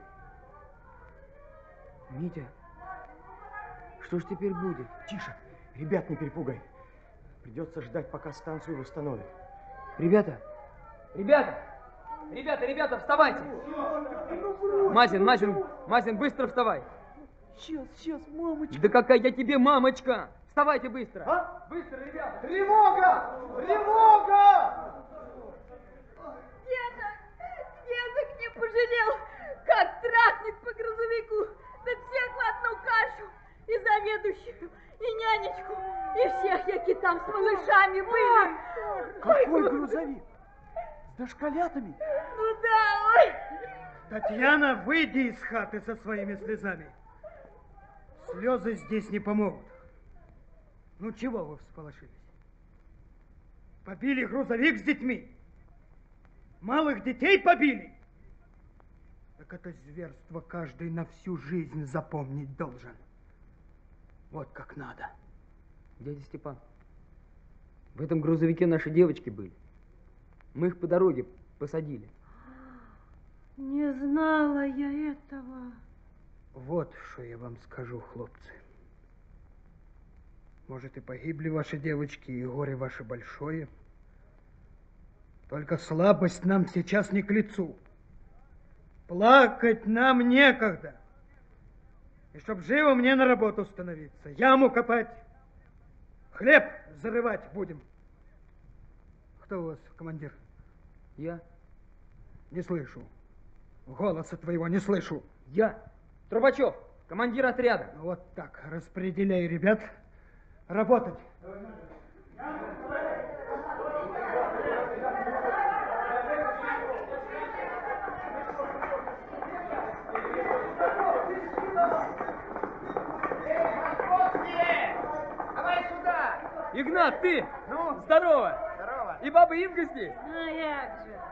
[SPEAKER 7] Митя, что ж теперь будет?
[SPEAKER 3] Тише, ребят не перепугай. Придется ждать, пока станцию восстановят.
[SPEAKER 7] Ребята, ребята, ребята, ребята, вставайте! Мазин, Мазин, Мазин, быстро вставай!
[SPEAKER 4] Сейчас, сейчас, мамочка.
[SPEAKER 7] Да какая я тебе мамочка! Вставайте быстро!
[SPEAKER 4] А?
[SPEAKER 7] Быстро, ребята!
[SPEAKER 4] Тревога! Тревога!
[SPEAKER 5] Деток, деток не пожалел, как трахнет по грузовику, так всех в одну кашу, и заведующую, и нянечку, и всех, які там с малышами были.
[SPEAKER 4] Какой грузовик? С дошколятами?
[SPEAKER 5] Ну да, ой.
[SPEAKER 2] Татьяна, выйди из хаты со своими слезами. Слезы здесь не помогут. Ну чего вы всполошились? Побили грузовик с детьми? Малых детей побили? Так это зверство каждый на всю жизнь запомнить должен. Вот как надо.
[SPEAKER 7] Дядя Степан, в этом грузовике наши девочки были. Мы их по дороге посадили.
[SPEAKER 10] Не знала я этого.
[SPEAKER 2] Вот что я вам скажу, хлопцы. Может, и погибли ваши девочки, и горе ваше большое. Только слабость нам сейчас не к лицу. Плакать нам некогда. И чтоб живо мне на работу становиться, яму копать, хлеб зарывать будем. Кто у вас командир?
[SPEAKER 7] Я.
[SPEAKER 2] Не слышу. Голоса твоего не слышу.
[SPEAKER 7] Я. Трубачев, командир отряда.
[SPEAKER 2] Вот так, распределяй ребят. Работать.
[SPEAKER 7] Давай сюда! Игнат, ты? Ну? Здорово!
[SPEAKER 12] Здорово!
[SPEAKER 7] И баба Ивга здесь?
[SPEAKER 10] А як же?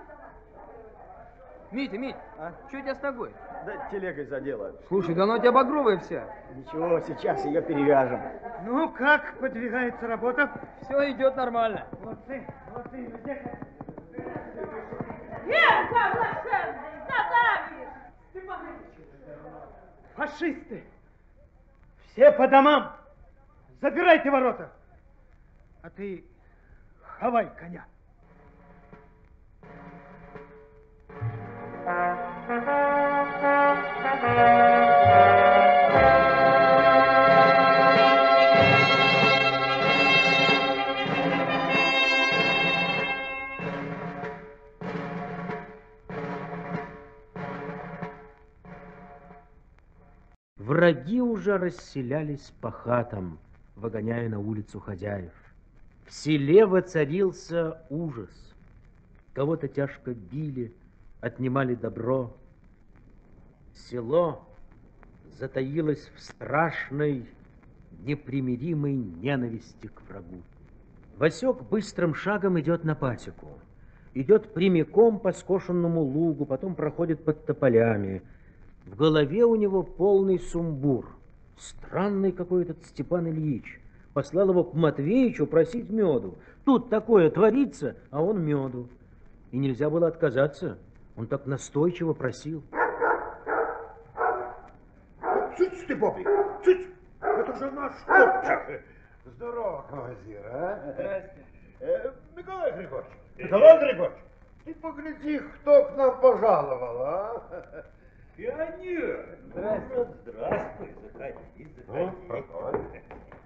[SPEAKER 7] Митя, Мить,
[SPEAKER 3] а?
[SPEAKER 7] что у тебя с ногой?
[SPEAKER 3] Да телегой задела.
[SPEAKER 7] Слушай, да она у тебя багровая вся.
[SPEAKER 3] Ничего, сейчас ее перевяжем.
[SPEAKER 2] Ну, как подвигается работа?
[SPEAKER 7] Все идет нормально.
[SPEAKER 2] Молодцы, молодцы, ребята.
[SPEAKER 10] Верка, блаженный, задавишь! Степан Ильич!
[SPEAKER 2] Фашисты! Все по домам! Запирайте ворота! А ты хавай коня.
[SPEAKER 1] Враги уже расселялись по хатам, выгоняя на улицу хозяев. В селе воцарился ужас. Кого-то тяжко били, отнимали добро. Село затаилось в страшной, непримиримой ненависти к врагу. Васек быстрым шагом идет на пасеку, идет прямиком по скошенному лугу, потом проходит под тополями. В голове у него полный сумбур. Странный какой этот Степан Ильич. Послал его к Матвеичу просить меду. Тут такое творится, а он меду. И нельзя было отказаться. Он так настойчиво просил.
[SPEAKER 14] Цыц ты, Бобик, цыц! Это же наш хлопчик. Здорово, командир, а?
[SPEAKER 3] Здрасте.
[SPEAKER 14] Э, Николай Григорьевич, Николай Григорьевич, ты погляди, кто к нам пожаловал, а?
[SPEAKER 11] Пионер!
[SPEAKER 14] Здравствуй.
[SPEAKER 11] Здравствуй, заходи,
[SPEAKER 14] Ну,
[SPEAKER 11] заходи.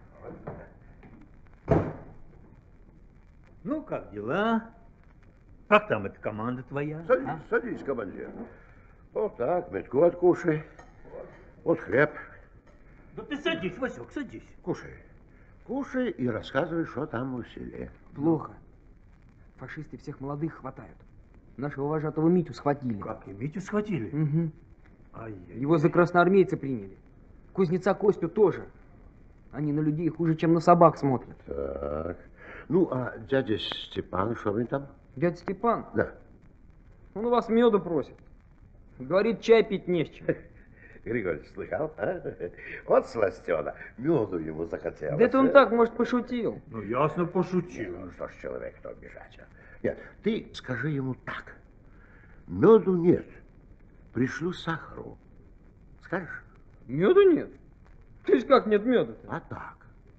[SPEAKER 11] Ну, как дела? Как там эта команда твоя?
[SPEAKER 14] Садись,
[SPEAKER 11] а?
[SPEAKER 14] садись, командир. Вот так, метку откушай. Вот хлеб.
[SPEAKER 11] Да ты садись, Васек, садись.
[SPEAKER 14] Кушай. Кушай и рассказывай, что там в селе.
[SPEAKER 8] Плохо. Фашисты всех молодых хватают. Нашего вожатого Митю схватили.
[SPEAKER 11] Как, и Митю схватили?
[SPEAKER 8] Угу.
[SPEAKER 11] Ай-яй-яй.
[SPEAKER 8] Его за красноармейца приняли. Кузнеца Костю тоже. Они на людей хуже, чем на собак смотрят.
[SPEAKER 14] Так. Ну, а дядя Степан, что он там?
[SPEAKER 8] Дядя Степан?
[SPEAKER 14] Да.
[SPEAKER 8] Он у вас меду просит. Говорит, чай пить не с чем.
[SPEAKER 14] Григорий, слыхал? А? Вот сластена. Меду ему захотелось.
[SPEAKER 8] Да это он так, может, пошутил.
[SPEAKER 11] Ну, ясно, пошутил.
[SPEAKER 14] Ну, что ж человек, кто обижать? Нет, ты скажи ему так. Меду нет. Пришлю сахару. Скажешь?
[SPEAKER 8] Меду нет? То есть как нет меда-то?
[SPEAKER 14] А так.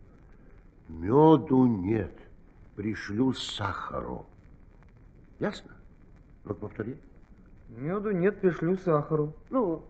[SPEAKER 14] Меду нет. Пришлю сахару. Ясно? Ну, повтори.
[SPEAKER 8] Меду нет, пришлю сахару.
[SPEAKER 14] Ну,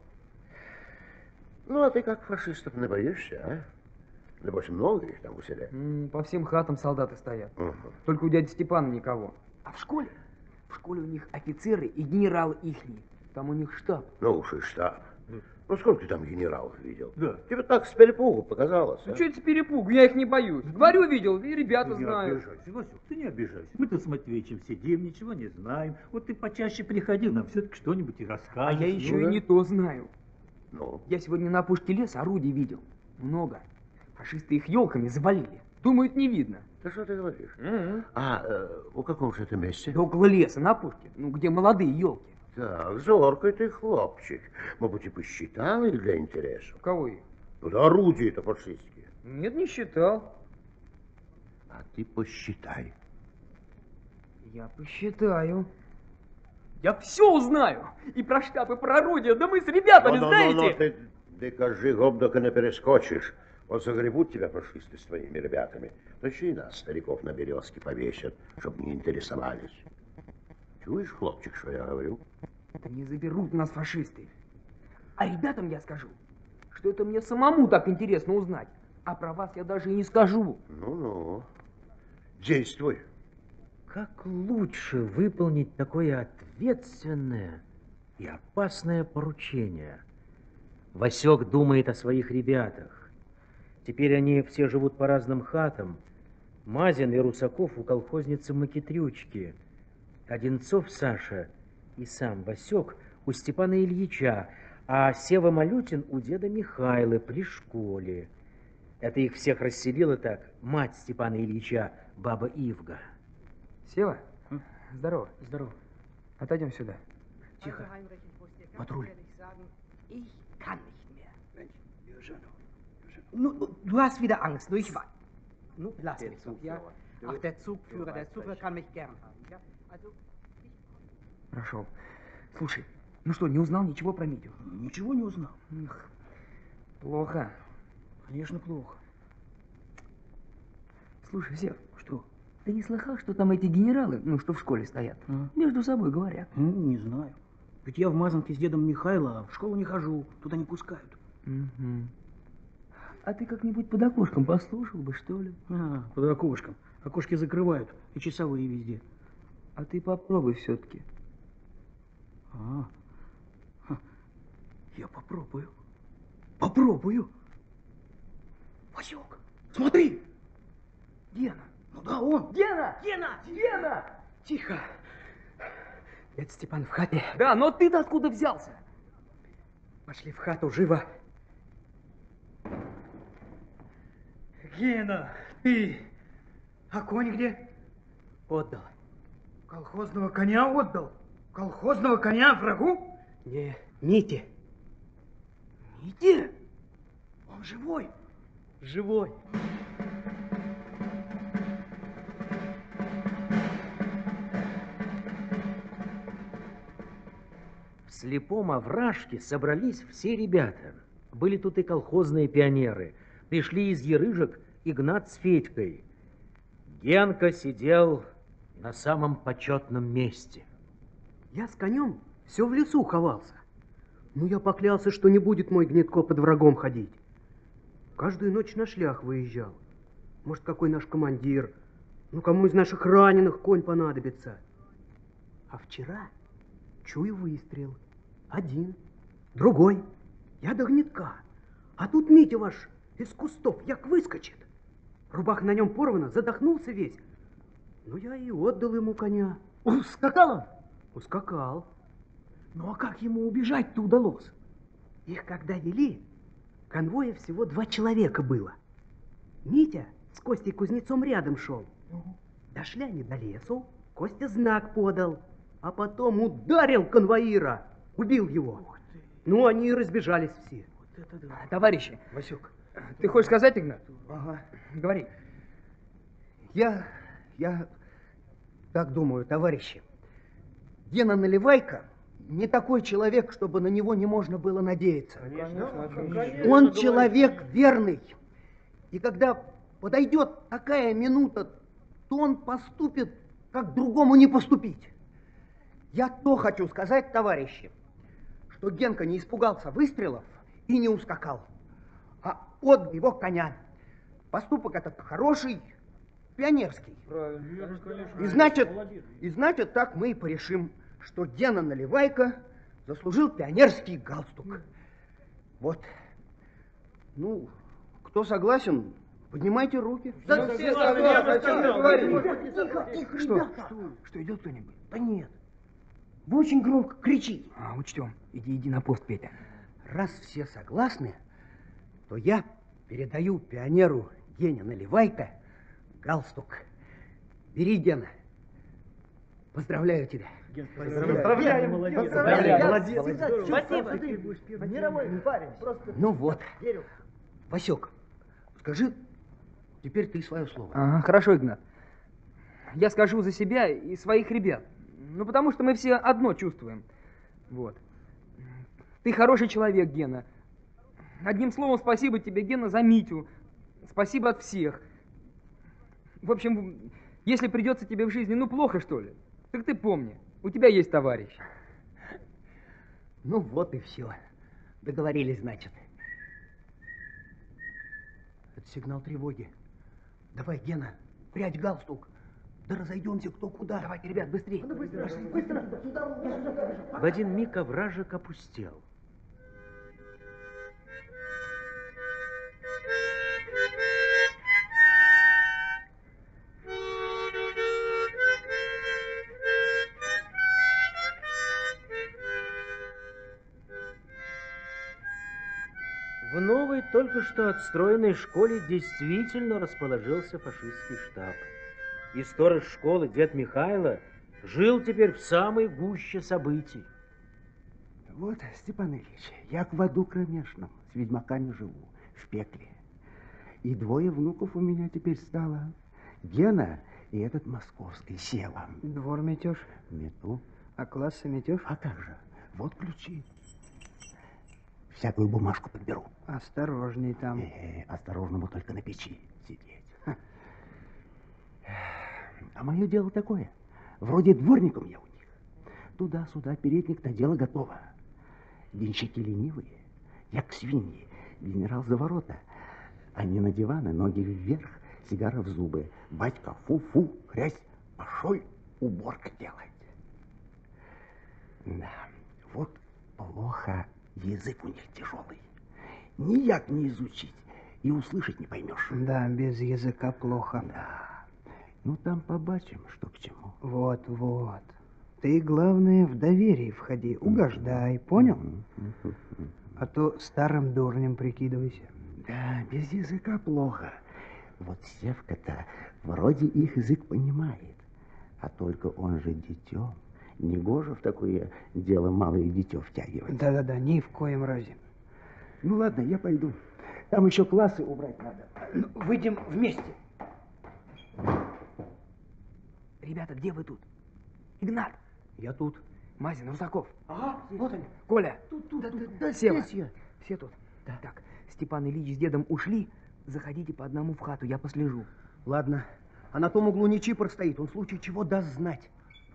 [SPEAKER 14] ну, а ты как фашистов не боишься, а? Небось, много их там у селе?
[SPEAKER 8] М, По всем хатам солдаты стоят.
[SPEAKER 14] Угу.
[SPEAKER 8] Только у дяди Степана никого. А в школе? В школе у них офицеры и генералы ихние. Там у них штаб.
[SPEAKER 14] Ну уж и штаб. Ну, сколько ты там генералов видел?
[SPEAKER 11] Да.
[SPEAKER 14] Тебе так с перепугу показалось,
[SPEAKER 8] Ну,
[SPEAKER 14] а?
[SPEAKER 8] что это с перепугу? Я их не боюсь. Говорю, видел, и ребята
[SPEAKER 11] Ты не
[SPEAKER 8] знают.
[SPEAKER 11] обижайся, Васек, ты не обижайся. Мы тут с Матвеичем сидим, ничего не знаем. Вот ты почаще приходи, нам все-таки что-нибудь и
[SPEAKER 8] А
[SPEAKER 11] расскажешь.
[SPEAKER 8] я еще
[SPEAKER 11] Ну,
[SPEAKER 8] и
[SPEAKER 11] да.
[SPEAKER 8] не то знаю.
[SPEAKER 14] Ну?
[SPEAKER 8] Я сегодня на опушке леса орудий видел. Много. Фашисты их елками завалили. Думают, не видно.
[SPEAKER 14] Да что ты говоришь?
[SPEAKER 8] Угу.
[SPEAKER 14] А э, у каком же это месте?
[SPEAKER 8] Да около леса, на опушке. Ну, где молодые елки.
[SPEAKER 14] Так, зоркий ты хлопчик. Мабуть, и посчитал их для интересу.
[SPEAKER 8] Кого их?
[SPEAKER 14] Ну, да орудия-то фашистские.
[SPEAKER 8] Нет, не считал.
[SPEAKER 14] А ты посчитай.
[SPEAKER 8] Я посчитаю. Я все узнаю. И про штаб, и про орудия. Да мы с ребятами,
[SPEAKER 14] Ну, ну,
[SPEAKER 8] знаете?
[SPEAKER 14] ну, ну, ты, ты кажи, гобдока не перескочишь. Вот загребут тебя фашисты с твоими ребятами. То еще и нас, стариков, на березке повесят, чтобы не интересовались. Чуешь, хлопчик, что я говорю?
[SPEAKER 8] Да не заберут нас фашисты. А ребятам я скажу, что это мне самому так интересно узнать. А про вас я даже и не скажу.
[SPEAKER 14] Ну-ну, действуй.
[SPEAKER 1] Как лучше выполнить такое ответственное и опасное поручение? Васек думает о своих ребятах. Теперь они все живут по разным хатам. Мазин и Русаков у колхозницы Макитрючки. Одинцов Саша и сам Васек у Степана Ильича, а Сева Малютин у деда Михайлы при школе. Это их всех расселила так мать Степана Ильича, баба Ивга.
[SPEAKER 8] Сева, здорово.
[SPEAKER 1] Здорово.
[SPEAKER 8] Отойдем сюда.
[SPEAKER 1] Тихо.
[SPEAKER 8] Патруль.
[SPEAKER 10] Ich kann nicht mehr. Nu, du hast wieder Angst, nur ich weiß. Nu, lass mich doch, ja? Ach, der Zugführer, der Zugführer kann mich gern haben, ja? Also,
[SPEAKER 8] Прошел. Слушай, ну что, не узнал ничего про Митю?
[SPEAKER 6] Ничего не узнал.
[SPEAKER 8] Эх, плохо.
[SPEAKER 6] Конечно, плохо.
[SPEAKER 8] Слушай, Сев, что? Ты не слыхал, что там эти генералы, ну, что в школе стоят,
[SPEAKER 6] А?
[SPEAKER 8] между собой говорят?
[SPEAKER 6] Ну, не знаю. Ведь я в Мазанке с дедом Михайло, а в школу не хожу. Туда не пускают.
[SPEAKER 8] Угу. А ты как-нибудь под окошком послушал бы, что ли?
[SPEAKER 6] А, под окошком. Окошки закрывают. И часовые везде.
[SPEAKER 8] А ты попробуй все-таки.
[SPEAKER 6] А, ха, я попробую. Попробую. Васек, смотри.
[SPEAKER 8] Гена.
[SPEAKER 6] Ну да, он.
[SPEAKER 8] Гена!
[SPEAKER 6] Гена!
[SPEAKER 8] Гена!
[SPEAKER 6] Тихо.
[SPEAKER 8] Дядя Степан в хате. Да, но ты-то откуда взялся?
[SPEAKER 2] Пошли в хату, живо. Гена, ты... А конь где?
[SPEAKER 1] Отдал.
[SPEAKER 2] Колхозного коня отдал? Колхозного коня врагу?
[SPEAKER 6] Не, Мите.
[SPEAKER 2] Мите? Он живой?
[SPEAKER 6] Живой.
[SPEAKER 1] В слепом овражке собрались все ребята. Были тут и колхозные пионеры. Пришли из Ярыжек Игнат с Федькой. Генка сидел на самом почетном месте.
[SPEAKER 6] Я с конем все в лесу ховался. Ну, я поклялся, что не будет мой Гнетко под врагом ходить. Каждую ночь на шлях выезжал. Может, какой наш командир, ну, кому из наших раненых конь понадобится. А вчера чую выстрел. Один, другой. Я до Гнетка. А тут Митя ваш из кустов як выскочит. Рубаха на нем порвана, задохнулся весь. Ну, я и отдал ему коня.
[SPEAKER 12] Ускакал он?
[SPEAKER 6] Ускакал.
[SPEAKER 12] Ну, а как ему убежать-то удалось?
[SPEAKER 6] Их когда вели, конвоя всего два человека было. Митя с Костей Кузнецом рядом шел. Дошли они до лесу, Костя знак подал, а потом ударил конвоира, убил его. Ну, они и разбежались все.
[SPEAKER 8] Вот это да. Товарищи,
[SPEAKER 6] Васек,
[SPEAKER 8] ты хочешь сказать, Игнат?
[SPEAKER 6] Ага.
[SPEAKER 8] Говори.
[SPEAKER 6] Я, я так думаю, товарищи. Гена Наливайко не такой человек, чтобы на него не можно было надеяться.
[SPEAKER 8] Конечно, конечно.
[SPEAKER 6] Он человек верный. И когда подойдет такая минута, то он поступит, как другому не поступить. Я то хочу сказать, товарищи, что Генка не испугался выстрелов и не ускакал, а отдал его коня. Поступок этот хороший, пионерский.
[SPEAKER 8] Правильно, конечно.
[SPEAKER 6] И значит, и значит, так мы и порешим, что Гена Наливайко заслужил пионерский галстук. Вот. Ну, кто согласен, поднимайте руки.
[SPEAKER 8] Да все согласны.
[SPEAKER 6] Тихо, тихо, что? Что, идет кто-нибудь? Да нет. Вы очень громко кричите.
[SPEAKER 8] А, учтем. Иди, иди на пост, Петя.
[SPEAKER 6] Раз все согласны, то я передаю пионеру Гене Наливайко галстук. Бери, Гена. Поздравляю тебя.
[SPEAKER 12] Поздравляем.
[SPEAKER 6] Молодец.
[SPEAKER 12] Поздравляем.
[SPEAKER 6] Молодец.
[SPEAKER 12] Спасибо. Мировой парень. Просто
[SPEAKER 6] Ну вот.
[SPEAKER 12] верю.
[SPEAKER 6] Васек, скажи теперь ты свое слово.
[SPEAKER 8] Ага, хорошо, Игнат. Я скажу за себя и своих ребят. Ну, потому что мы все одно чувствуем. Вот. Ты хороший человек, Гена. Одним словом, спасибо тебе, Гена, за Митю. Спасибо от всех. В общем, если придется тебе в жизни, ну, плохо, что ли, так ты помни, у тебя есть товарищ.
[SPEAKER 6] Ну, вот и все. Договорились, значит. Это сигнал тревоги. Давай, Гена, прячь галстук. Да разойдемся кто куда.
[SPEAKER 8] Давайте, ребят, быстрее.
[SPEAKER 12] Быстро, быстро. Сюда,
[SPEAKER 1] В один миг овражек опустел. В новой, только что отстроенной школе действительно расположился фашистский штаб. И сторож школы, дед Михайло, жил теперь в самой гуще событий.
[SPEAKER 12] Вот, Степан Ильич, я в аду кромешном, с ведьмаками живу, в пекле. И двое внуков у меня теперь стало. Гена и этот московский, Сева.
[SPEAKER 2] Двор метешь?
[SPEAKER 12] Мету.
[SPEAKER 2] А классы метешь?
[SPEAKER 12] А как же? Вот ключи. Всякую бумажку подберу.
[SPEAKER 2] Осторожней там.
[SPEAKER 12] Э, осторожному только на печи сидеть. Ха. А мое дело такое. Вроде дворником я у них. Туда-сюда передник на дело готово. Денщики ленивые, як свиньи. Генерал за ворота. Они на диваны, ноги вверх, сигара в зубы. Батька, фу-фу, грязь, пошел уборка делать. Да, вот плохо язык у них тяжелый. Нияк не изучить и услышать не поймешь.
[SPEAKER 2] Да, без языка плохо.
[SPEAKER 12] Да. Ну, там побачим, что к чему.
[SPEAKER 2] Вот, вот. Ты, главное, в доверие входи, угождай, понял? А то старым дурнем прикидывайся.
[SPEAKER 12] Да, без языка плохо. Вот Севка-то вроде их язык понимает. А только он же дитё. Негоже в такое дело малое дитё втягивать.
[SPEAKER 2] Да-да-да, ни в коем разе.
[SPEAKER 12] Ну ладно, я пойду. Там еще классы убрать надо.
[SPEAKER 2] Ну, выйдем вместе.
[SPEAKER 7] Ребята, где вы тут? Игнат!
[SPEAKER 2] Я тут.
[SPEAKER 7] Мазин, Русаков.
[SPEAKER 2] Ага, вот они.
[SPEAKER 7] Коля.
[SPEAKER 2] Тут, тут,
[SPEAKER 7] да,
[SPEAKER 2] тут.
[SPEAKER 7] Да,
[SPEAKER 2] Сева.
[SPEAKER 7] здесь я. Все тут. Да. Так, Степан Ильич с дедом ушли. Заходите по одному в хату, я послежу.
[SPEAKER 6] Ладно. А на том углу не чипор стоит, он в случае чего даст знать.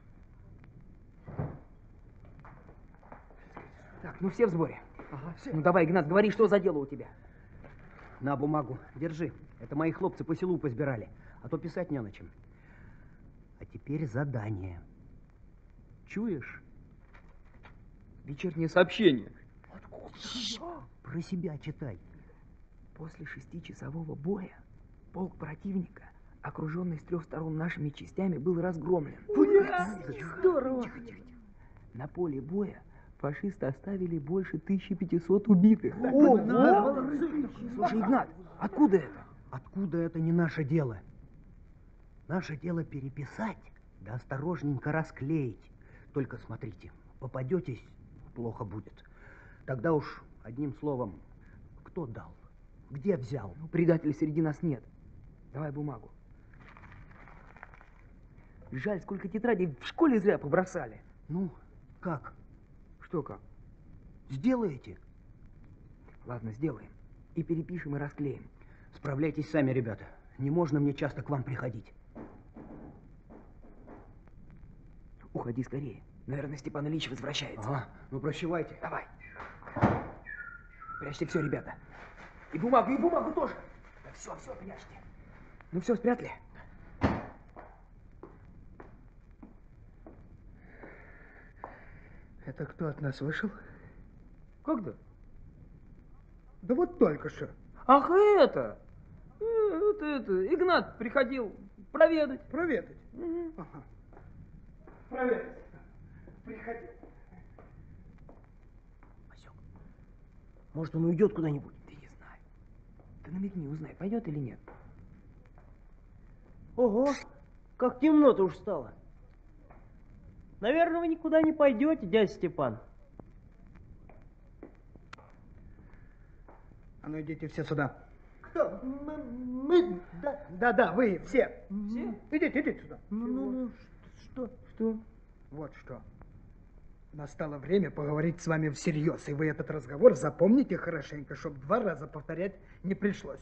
[SPEAKER 7] Так, ну все в сборе?
[SPEAKER 6] Ага, все.
[SPEAKER 7] Ну давай, Игнат, говори, что за дело у тебя?
[SPEAKER 6] На бумагу, держи. Это мои хлопцы по селу позбирали, а то писать не на чем. А теперь задание. Чуешь?
[SPEAKER 7] Вечернее сообщение.
[SPEAKER 6] Про себя читай.
[SPEAKER 7] После шестичасового боя полк противника, окруженный с трех сторон нашими частями, был разгромлен.
[SPEAKER 6] Здорово!
[SPEAKER 7] Тихо, тихо, тихо. На поле боя фашисты оставили больше тысячи пятисот убитых.
[SPEAKER 6] Ого!
[SPEAKER 7] Слушай, Игнат, откуда это?
[SPEAKER 6] Откуда это не наше дело? Наше дело переписать, да осторожненько расклеить. Только смотрите, попадетесь, плохо будет. Тогда уж одним словом, кто дал? Где взял?
[SPEAKER 7] Ну, предателей среди нас нет. Давай бумагу. Жаль, сколько тетрадей в школе зря побросали.
[SPEAKER 6] Ну, как?
[SPEAKER 7] Что как?
[SPEAKER 6] Сделаете?
[SPEAKER 7] Ладно, сделаем. И перепишем, и расклеим.
[SPEAKER 6] Справляйтесь сами, ребята. Не можно мне часто к вам приходить.
[SPEAKER 7] Уходи скорее. Наверное, Степан Ильич возвращается.
[SPEAKER 6] Ага, ну прощавайте.
[SPEAKER 7] Давай. Прячьте все, ребята. И бумагу, и бумагу тоже. Да все, все, прячьте. Ну все, спрятали?
[SPEAKER 2] Это кто от нас вышел?
[SPEAKER 7] Когда?
[SPEAKER 2] Да вот только что.
[SPEAKER 7] Ах, это! Это, это, Игнат приходил проведать.
[SPEAKER 2] Проведать?
[SPEAKER 7] Угу.
[SPEAKER 2] Ага. Проведать. Приходи.
[SPEAKER 6] Васек, может, он уйдет куда-нибудь?
[SPEAKER 7] Ты не знаю. Ты намекни, узнай, пойдет или нет.
[SPEAKER 3] Ого, как темно-то уж стало. Наверное, вы никуда не пойдете, дядя Степан.
[SPEAKER 2] А ну идите все сюда.
[SPEAKER 3] Кто? Мы, мы да.
[SPEAKER 2] Да-да, вы все.
[SPEAKER 3] Все?
[SPEAKER 2] Идите, идите сюда.
[SPEAKER 3] Ну, ну, ну, что?
[SPEAKER 2] Что? Вот что. Настало время поговорить с вами всерьез, и вы этот разговор запомните хорошенько, чтобы два раза повторять не пришлось.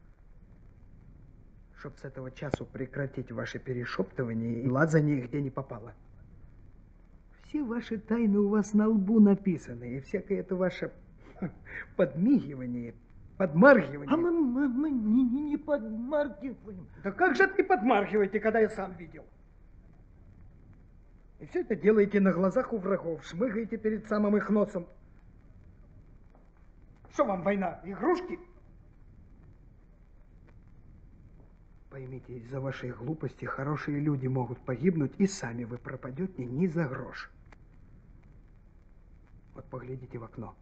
[SPEAKER 2] Чтоб с этого часу прекратить ваши перешептывания и лазание где не попало. Все ваши тайны у вас на лбу написаны, и всякое это ваше подмигивание, подмаргивание.
[SPEAKER 3] А мы, мы, мы не, не, не подмаргиваем.
[SPEAKER 2] Да как же ты подмаргиваете, когда я сам видел? И все это делаете на глазах у врагов, шмыгаете перед самым их носом. Что вам война, игрушки? Поймите, из-за вашей глупости хорошие люди могут погибнуть, и сами вы пропадете ни за грош. Вот поглядите в окно.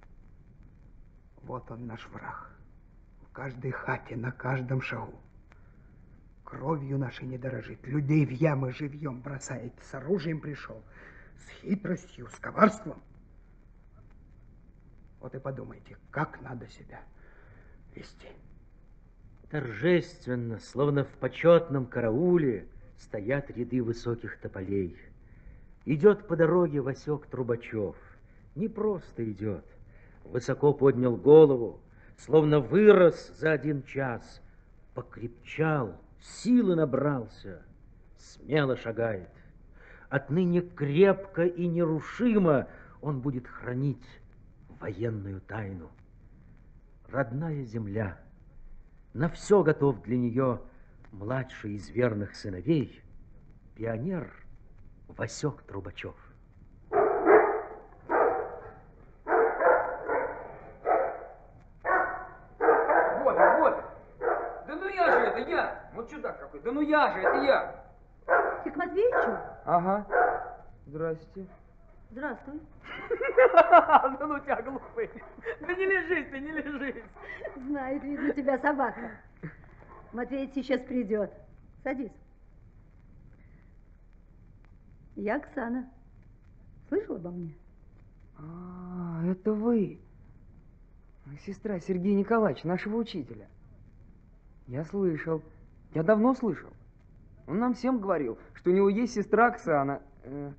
[SPEAKER 2] Вот он, наш враг. В каждой хате, на каждом шагу. Кровью нашей не дорожит. Людей в ямы живьем бросает. С оружием пришел. С хитростью, с коварством. Вот и подумайте, как надо себя вести.
[SPEAKER 1] Торжественно, словно в почетном карауле, стоят ряды высоких тополей. Идет по дороге Васек Трубачев. Не просто идет. Высоко поднял голову, словно вырос за один час. Покрепчал, силы набрался, смело шагает. Отныне крепко и нерушимо он будет хранить военную тайну. Родная земля, на все готов для нее младший из верных сыновей, пионер Васек Трубачев.
[SPEAKER 7] Вот, вот. Да ну я же, это я. Вот чудак какой. Да ну я же, это я.
[SPEAKER 10] Ты к Матвеевичу?
[SPEAKER 7] Ага. Здрасте.
[SPEAKER 10] Здравствуй.
[SPEAKER 7] Да ну тебя глупый. Да не лежись ты, не лежись.
[SPEAKER 10] Знает, видно, тебя собака. Матвеич сейчас придет. Садись.
[SPEAKER 18] Я Оксана. Слышал обо мне?
[SPEAKER 7] А, это вы. Сестра Сергея Николаевича, нашего учителя. Я слышал. Я давно слышал. Он нам всем говорил, что у него есть сестра Оксана. Э,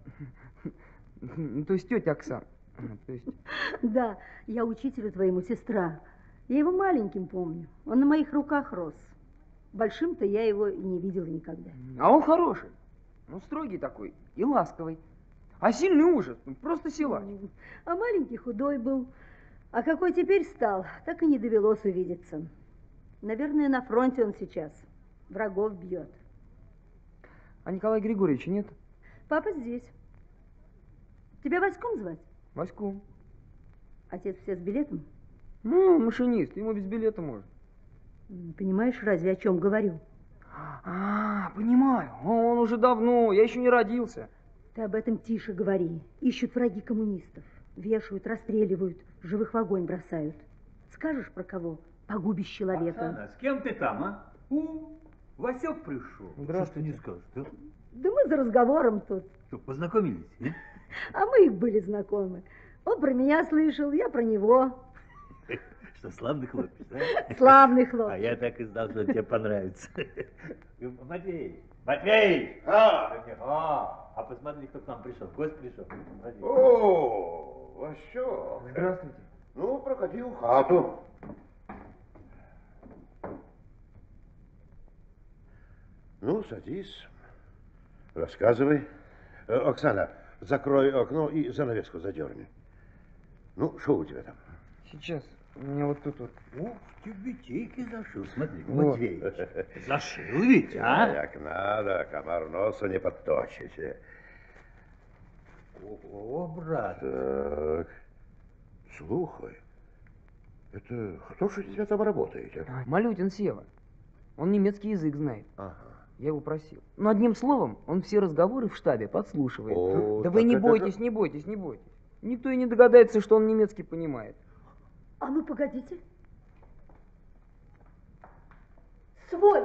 [SPEAKER 7] то есть тетя Оксана. То есть...
[SPEAKER 18] Да, я учителю твоему сестра. Я его маленьким помню. Он на моих руках рос. Большим-то я его и не видела никогда.
[SPEAKER 7] А он хороший. Ну, строгий такой и ласковый. А сильный ужас, просто силач.
[SPEAKER 18] А маленький худой был. А какой теперь стал, так и не довелось увидеться. Наверное, на фронте он сейчас. Врагов бьет.
[SPEAKER 7] А Николая Григорьевича нет?
[SPEAKER 18] Папа здесь. Тебя Васьком звать?
[SPEAKER 7] Васьком.
[SPEAKER 18] Отец все с билетом?
[SPEAKER 7] Ну, машинист, ему без билета можно.
[SPEAKER 18] Понимаешь, разве о чем говорю?
[SPEAKER 7] А, понимаю. Он уже давно, я еще не родился.
[SPEAKER 18] Ты об этом тише говори. Ищут враги коммунистов. Вешают, расстреливают, живых в огонь бросают. Скажешь про кого? Погубишь человека.
[SPEAKER 11] Оксана, с кем ты там, а? У, Васек пришел. Здравствуй. Что ты не скажешь, да?
[SPEAKER 18] Да мы за разговором тут.
[SPEAKER 11] Что, познакомились, не?
[SPEAKER 18] А мы их были знакомы. Он про меня слышал, я про него.
[SPEAKER 11] Что, славный хлопец, да?
[SPEAKER 18] Славный хлопец.
[SPEAKER 11] А я так и знал, что он тебе понравится. Матвей, Матвей!
[SPEAKER 14] А!
[SPEAKER 11] А, а посмотри, кто к нам пришел. Гость пришел. Смотри.
[SPEAKER 14] О, Васек.
[SPEAKER 7] Здравствуйте.
[SPEAKER 14] Ну, проходи в хату. Ну, садись. Рассказывай. Э, Оксана, закрой окно и занавеску задерни. Ну, что у тебя там?
[SPEAKER 7] Сейчас. У меня вот тут вот.
[SPEAKER 11] О, тюбетейки зашил, смотри,
[SPEAKER 7] Вот.
[SPEAKER 11] Матвей. Зашил ведь, а?
[SPEAKER 14] Як надо, комар носу не подточите.
[SPEAKER 11] О, брат.
[SPEAKER 14] Так, слухай, это кто же у тебя там работает? а?
[SPEAKER 7] Малютин Сева. Он немецкий язык знает.
[SPEAKER 14] Ага.
[SPEAKER 7] Я его просил. Но одним словом, он все разговоры в штабе подслушивает.
[SPEAKER 14] О,
[SPEAKER 7] да вы
[SPEAKER 14] так
[SPEAKER 7] не
[SPEAKER 14] это
[SPEAKER 7] бойтесь,
[SPEAKER 14] же-
[SPEAKER 7] не бойтесь, не бойтесь. Никто и не догадается, что он немецкий понимает.
[SPEAKER 18] А ну, погодите. Свой.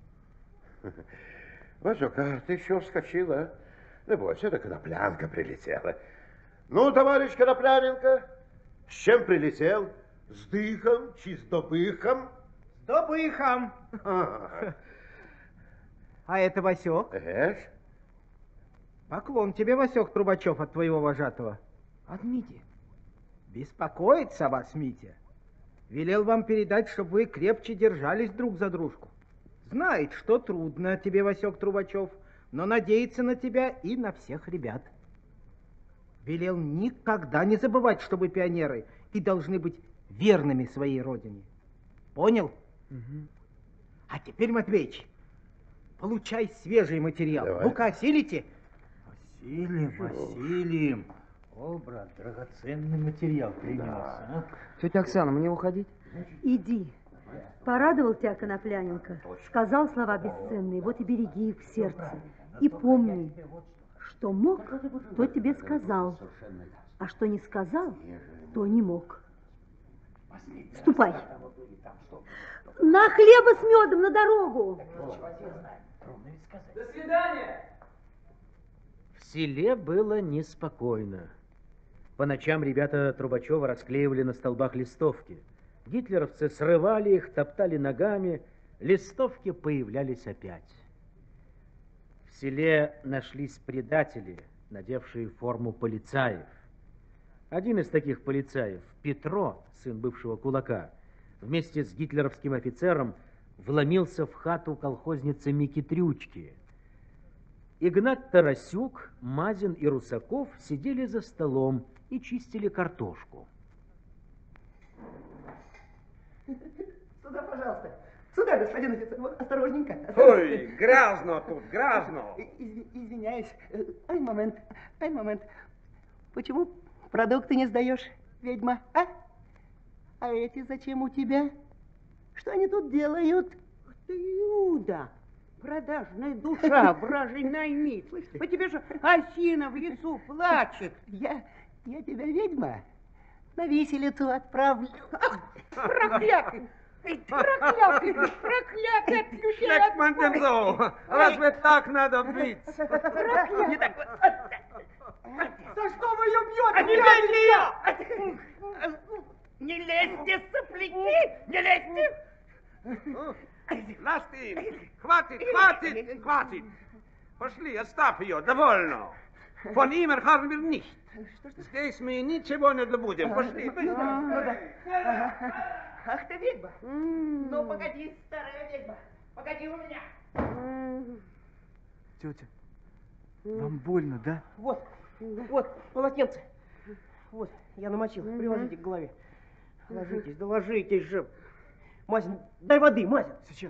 [SPEAKER 14] Васек, а ты еще вскочила? а? Не бойся, это Коноплянка прилетела. Ну, товарищ Конопляненко, с чем прилетел? С дыхом, чи с добыхом?
[SPEAKER 2] С добыхом.
[SPEAKER 14] Ага.
[SPEAKER 2] А это Васек?
[SPEAKER 14] Эш?
[SPEAKER 2] Поклон тебе, Васек Трубачев, от твоего вожатого.
[SPEAKER 7] От Мити.
[SPEAKER 2] Беспокоится о вас, Митя. Велел вам передать, чтобы вы крепче держались друг за дружку. Знает, что трудно тебе, Васек Трубачев, но надеется на тебя и на всех ребят. Велел никогда не забывать, что вы пионеры и должны быть верными своей родине. Понял?
[SPEAKER 7] Угу.
[SPEAKER 2] А теперь, Матвеич, получай свежий материал.
[SPEAKER 14] Давай.
[SPEAKER 2] Ну-ка, осилите?
[SPEAKER 11] Осилим, осилим. О, брат, драгоценный материал принес, а?
[SPEAKER 7] Тетя Оксана, мне уходить?
[SPEAKER 18] Иди. Порадовал тебя Конопляненко. Сказал слова бесценные, вот и береги их в сердце. И помни, что мог, то тебе сказал. А что не сказал, то не мог. Ступай. На хлеба с медом на дорогу.
[SPEAKER 7] До свидания.
[SPEAKER 1] В селе было неспокойно. По ночам ребята Трубачева расклеивали на столбах листовки. Гитлеровцы срывали их, топтали ногами. Листовки появлялись опять. В селе нашлись предатели, надевшие форму полицаев. Один из таких полицаев, Петро, сын бывшего кулака, вместе с гитлеровским офицером вломился в хату колхозницы Мики Трючки. Игнат Тарасюк, Мазин и Русаков сидели за столом и чистили картошку.
[SPEAKER 6] Сюда, пожалуйста. Сюда, господин офицер. Вот, осторожненько.
[SPEAKER 8] Ой, грязно тут, грязно.
[SPEAKER 6] Из- Извиняюсь. Э, Ай, момент, ай, момент. Почему продукты не сдаешь, ведьма, а? А эти зачем у тебя? Что они тут делают?
[SPEAKER 10] Ты, Иуда, продажная душа, вражий наймит. По тебе же осина в лесу плачет.
[SPEAKER 6] Я, я тебя, ведьма, на виселицу отправлю.
[SPEAKER 10] Ах, проклятый! Проклятый, проклятый от людей.
[SPEAKER 8] Шекмандензо, разве так надо бить?
[SPEAKER 10] Не так.
[SPEAKER 4] За что вы ее бьете?
[SPEAKER 10] А не бейте ее! Не лезьте, сопляки! Не лезьте!
[SPEAKER 8] Настин, хватит, хватит, хватит. Пошли, оставь ее, довольно. Von ihm erfahren wir nicht. Здесь мы ничего не добудем. Пошли.
[SPEAKER 10] Ах ты ведьма! Ну, погоди, старая ведьма. Погоди у меня.
[SPEAKER 6] Тетя, вам больно, да?
[SPEAKER 19] Вот, вот, полотенце. Вот, я намочил. Приложите к голове. Ложитесь, да ложитесь же. Мазин, дай воды, Мазин.
[SPEAKER 6] Сейчас.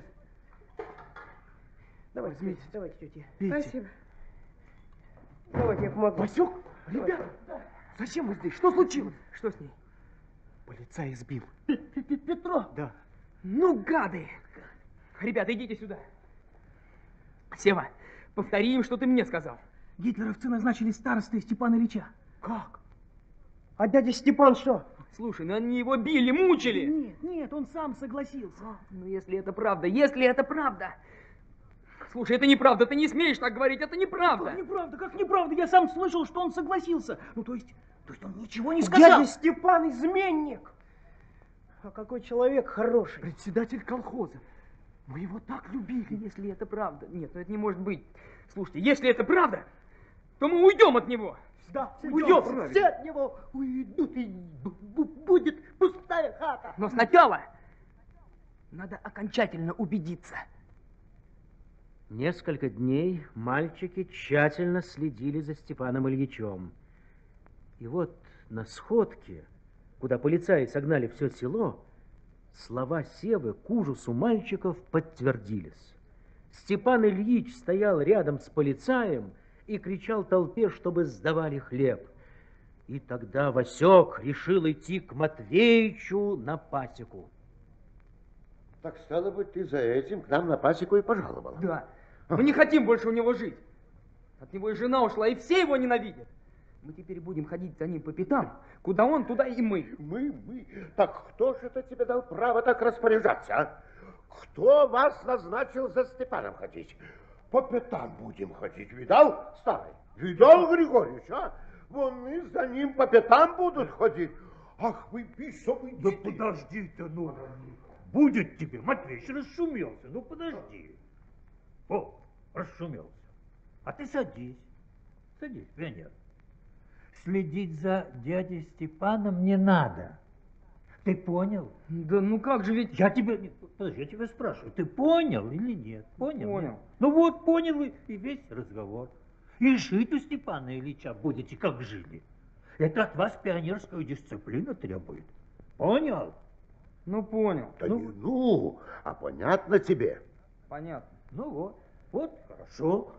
[SPEAKER 19] Давайте,
[SPEAKER 6] Возьмите.
[SPEAKER 19] давайте, тетя.
[SPEAKER 6] Пейте.
[SPEAKER 19] Спасибо. Давайте, я помогу.
[SPEAKER 6] Васек, ребята, зачем вы здесь? Что случилось?
[SPEAKER 19] Что с ней?
[SPEAKER 6] Полицай избил.
[SPEAKER 19] Петро?
[SPEAKER 6] Да.
[SPEAKER 7] Ну, гады! Ребята, идите сюда. Сева, повтори им, что ты мне сказал.
[SPEAKER 19] Гитлеровцы назначили старостой Степана Ильича.
[SPEAKER 7] Как?
[SPEAKER 19] А дядя Степан что?
[SPEAKER 7] Слушай, ну они его били, мучили.
[SPEAKER 19] Нет, нет, он сам согласился.
[SPEAKER 7] Ну, если это правда, если это правда. Слушай, это неправда, ты не смеешь так говорить, это неправда.
[SPEAKER 19] Как неправда, как неправда? Я сам слышал, что он согласился. Ну, то есть, то есть он ничего не сказал. Дядя Степан изменник. А какой человек хороший.
[SPEAKER 6] Председатель колхоза. Мы его так любили.
[SPEAKER 7] Если это правда. Нет, ну это не может быть. Слушайте, если это правда, то мы уйдем от него.
[SPEAKER 19] Да,
[SPEAKER 7] уйдем.
[SPEAKER 19] Уйдем. Все от него уйдут, и будет пустая хата.
[SPEAKER 7] Но сначала надо окончательно убедиться.
[SPEAKER 1] Несколько дней мальчики тщательно следили за Степаном Ильичем. И вот на сходке, куда полицаи согнали все село, слова Севы к ужасу мальчиков подтвердились. Степан Ильич стоял рядом с полицаем и кричал толпе, чтобы сдавали хлеб. И тогда Васек решил идти к Матвеичу на пасеку.
[SPEAKER 14] Так, стало быть, ты за этим к нам на пасеку и пожаловал?
[SPEAKER 7] Да. Мы не хотим больше у него жить. От него и жена ушла, и все его ненавидят. Мы теперь будем ходить за ним по пятам. Куда он, туда и мы.
[SPEAKER 14] Мы, мы? Так кто же это тебе дал право так распоряжаться, а? Кто вас назначил за Степаном ходить? По пятам будем ходить, видал, старый? Видал, Григорьевич, а? Вон и за ним по пятам будут ходить. Ах, вы писовый.
[SPEAKER 11] Да подожди ты, ну. Будет тебе, Матвеич, расшумелся. Ну, подожди. О, расшумелся. А ты садись. Садись, пионер. Следить за дядей Степаном не надо. Ты понял?
[SPEAKER 7] Да ну как же ведь...
[SPEAKER 11] Я тебе... Подожди, я тебя спрашиваю. Ты понял или нет? Понял?
[SPEAKER 7] Понял.
[SPEAKER 11] Нет? Ну вот, понял и, и весь разговор. И жить у Степана Ильича будете, как жили. Это от вас пионерскую дисциплину требует. Понял?
[SPEAKER 7] Ну, понял.
[SPEAKER 14] Да
[SPEAKER 11] ну,
[SPEAKER 14] не ну, а понятно тебе.
[SPEAKER 7] Понятно.
[SPEAKER 11] Ну вот, вот, хорошо.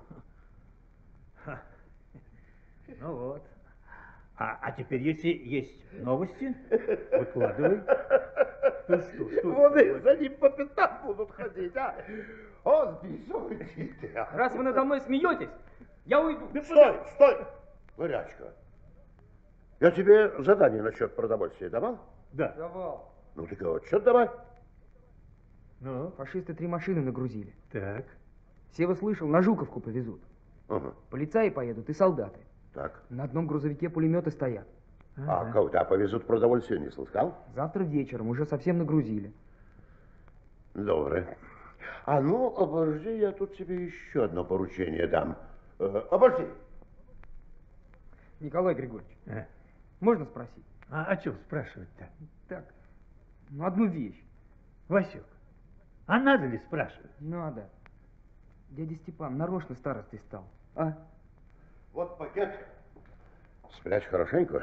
[SPEAKER 11] Ха. Ну вот. А, а теперь, если есть новости, выкладывай. Ну что, что?
[SPEAKER 14] Вон и за ним по пятам будут ходить, а? Он бесовый ты.
[SPEAKER 7] Раз вы надо мной смеетесь, я уйду.
[SPEAKER 14] Стой, стой, Вырячка. Я тебе задание насчет продовольствия давал?
[SPEAKER 11] Да.
[SPEAKER 7] Давал.
[SPEAKER 14] Ну ты вот, что давай?
[SPEAKER 11] Ну?
[SPEAKER 7] Фашисты три машины нагрузили.
[SPEAKER 11] Так.
[SPEAKER 7] Сева слышал, на Жуковку повезут.
[SPEAKER 14] Ага.
[SPEAKER 7] Полицаи поедут и солдаты.
[SPEAKER 14] Так.
[SPEAKER 7] На одном грузовике пулеметы стоят.
[SPEAKER 14] А когда повезут продовольствие, не слыхал?
[SPEAKER 7] Завтра вечером уже совсем нагрузили.
[SPEAKER 14] Добре. А ну, обожди, я тут тебе еще одно поручение дам. Э, обожди.
[SPEAKER 7] Николай Григорьевич,
[SPEAKER 11] А,
[SPEAKER 7] можно спросить?
[SPEAKER 11] а о чем спрашивать-то?
[SPEAKER 7] Так, ну одну вещь.
[SPEAKER 11] Васек, а надо ли спрашивать?
[SPEAKER 7] Надо. Дядя Степан нарочно старостой стал. А?
[SPEAKER 14] Вот пакет. Спрячь хорошенько.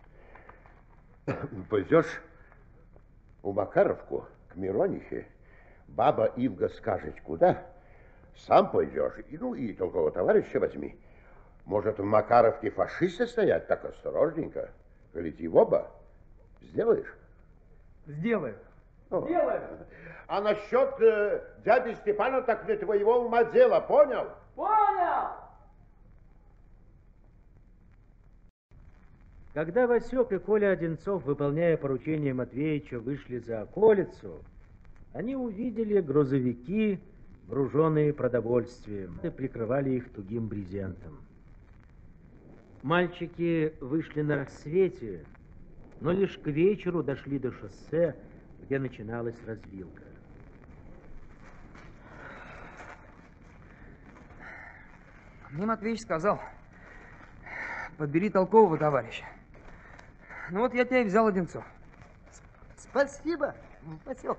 [SPEAKER 14] Пойдешь у Макаровку к Миронихе. Баба Ивга скажет, куда. Сам пойдешь. И, ну, и толкового товарища возьми. Может, в Макаровке фашисты стоят? Так осторожненько. Гляди в оба. Сделаешь?
[SPEAKER 7] Сделаю.
[SPEAKER 14] О.
[SPEAKER 7] Сделаю.
[SPEAKER 14] А насчет э, дяди Степана, так не твоего ума дело, понял?
[SPEAKER 7] Понял!
[SPEAKER 1] Когда Васек и Коля Одинцов, выполняя поручение Матвеича, вышли за околицу, они увидели грузовики, груженные продовольствием, и прикрывали их тугим брезентом. Мальчики вышли на рассвете, но лишь к вечеру дошли до шоссе, где начиналась развилка.
[SPEAKER 7] Мне Матвеич сказал, подбери толкового товарища. Ну вот я тебя и взял, Одинцов.
[SPEAKER 6] Спасибо, Васек.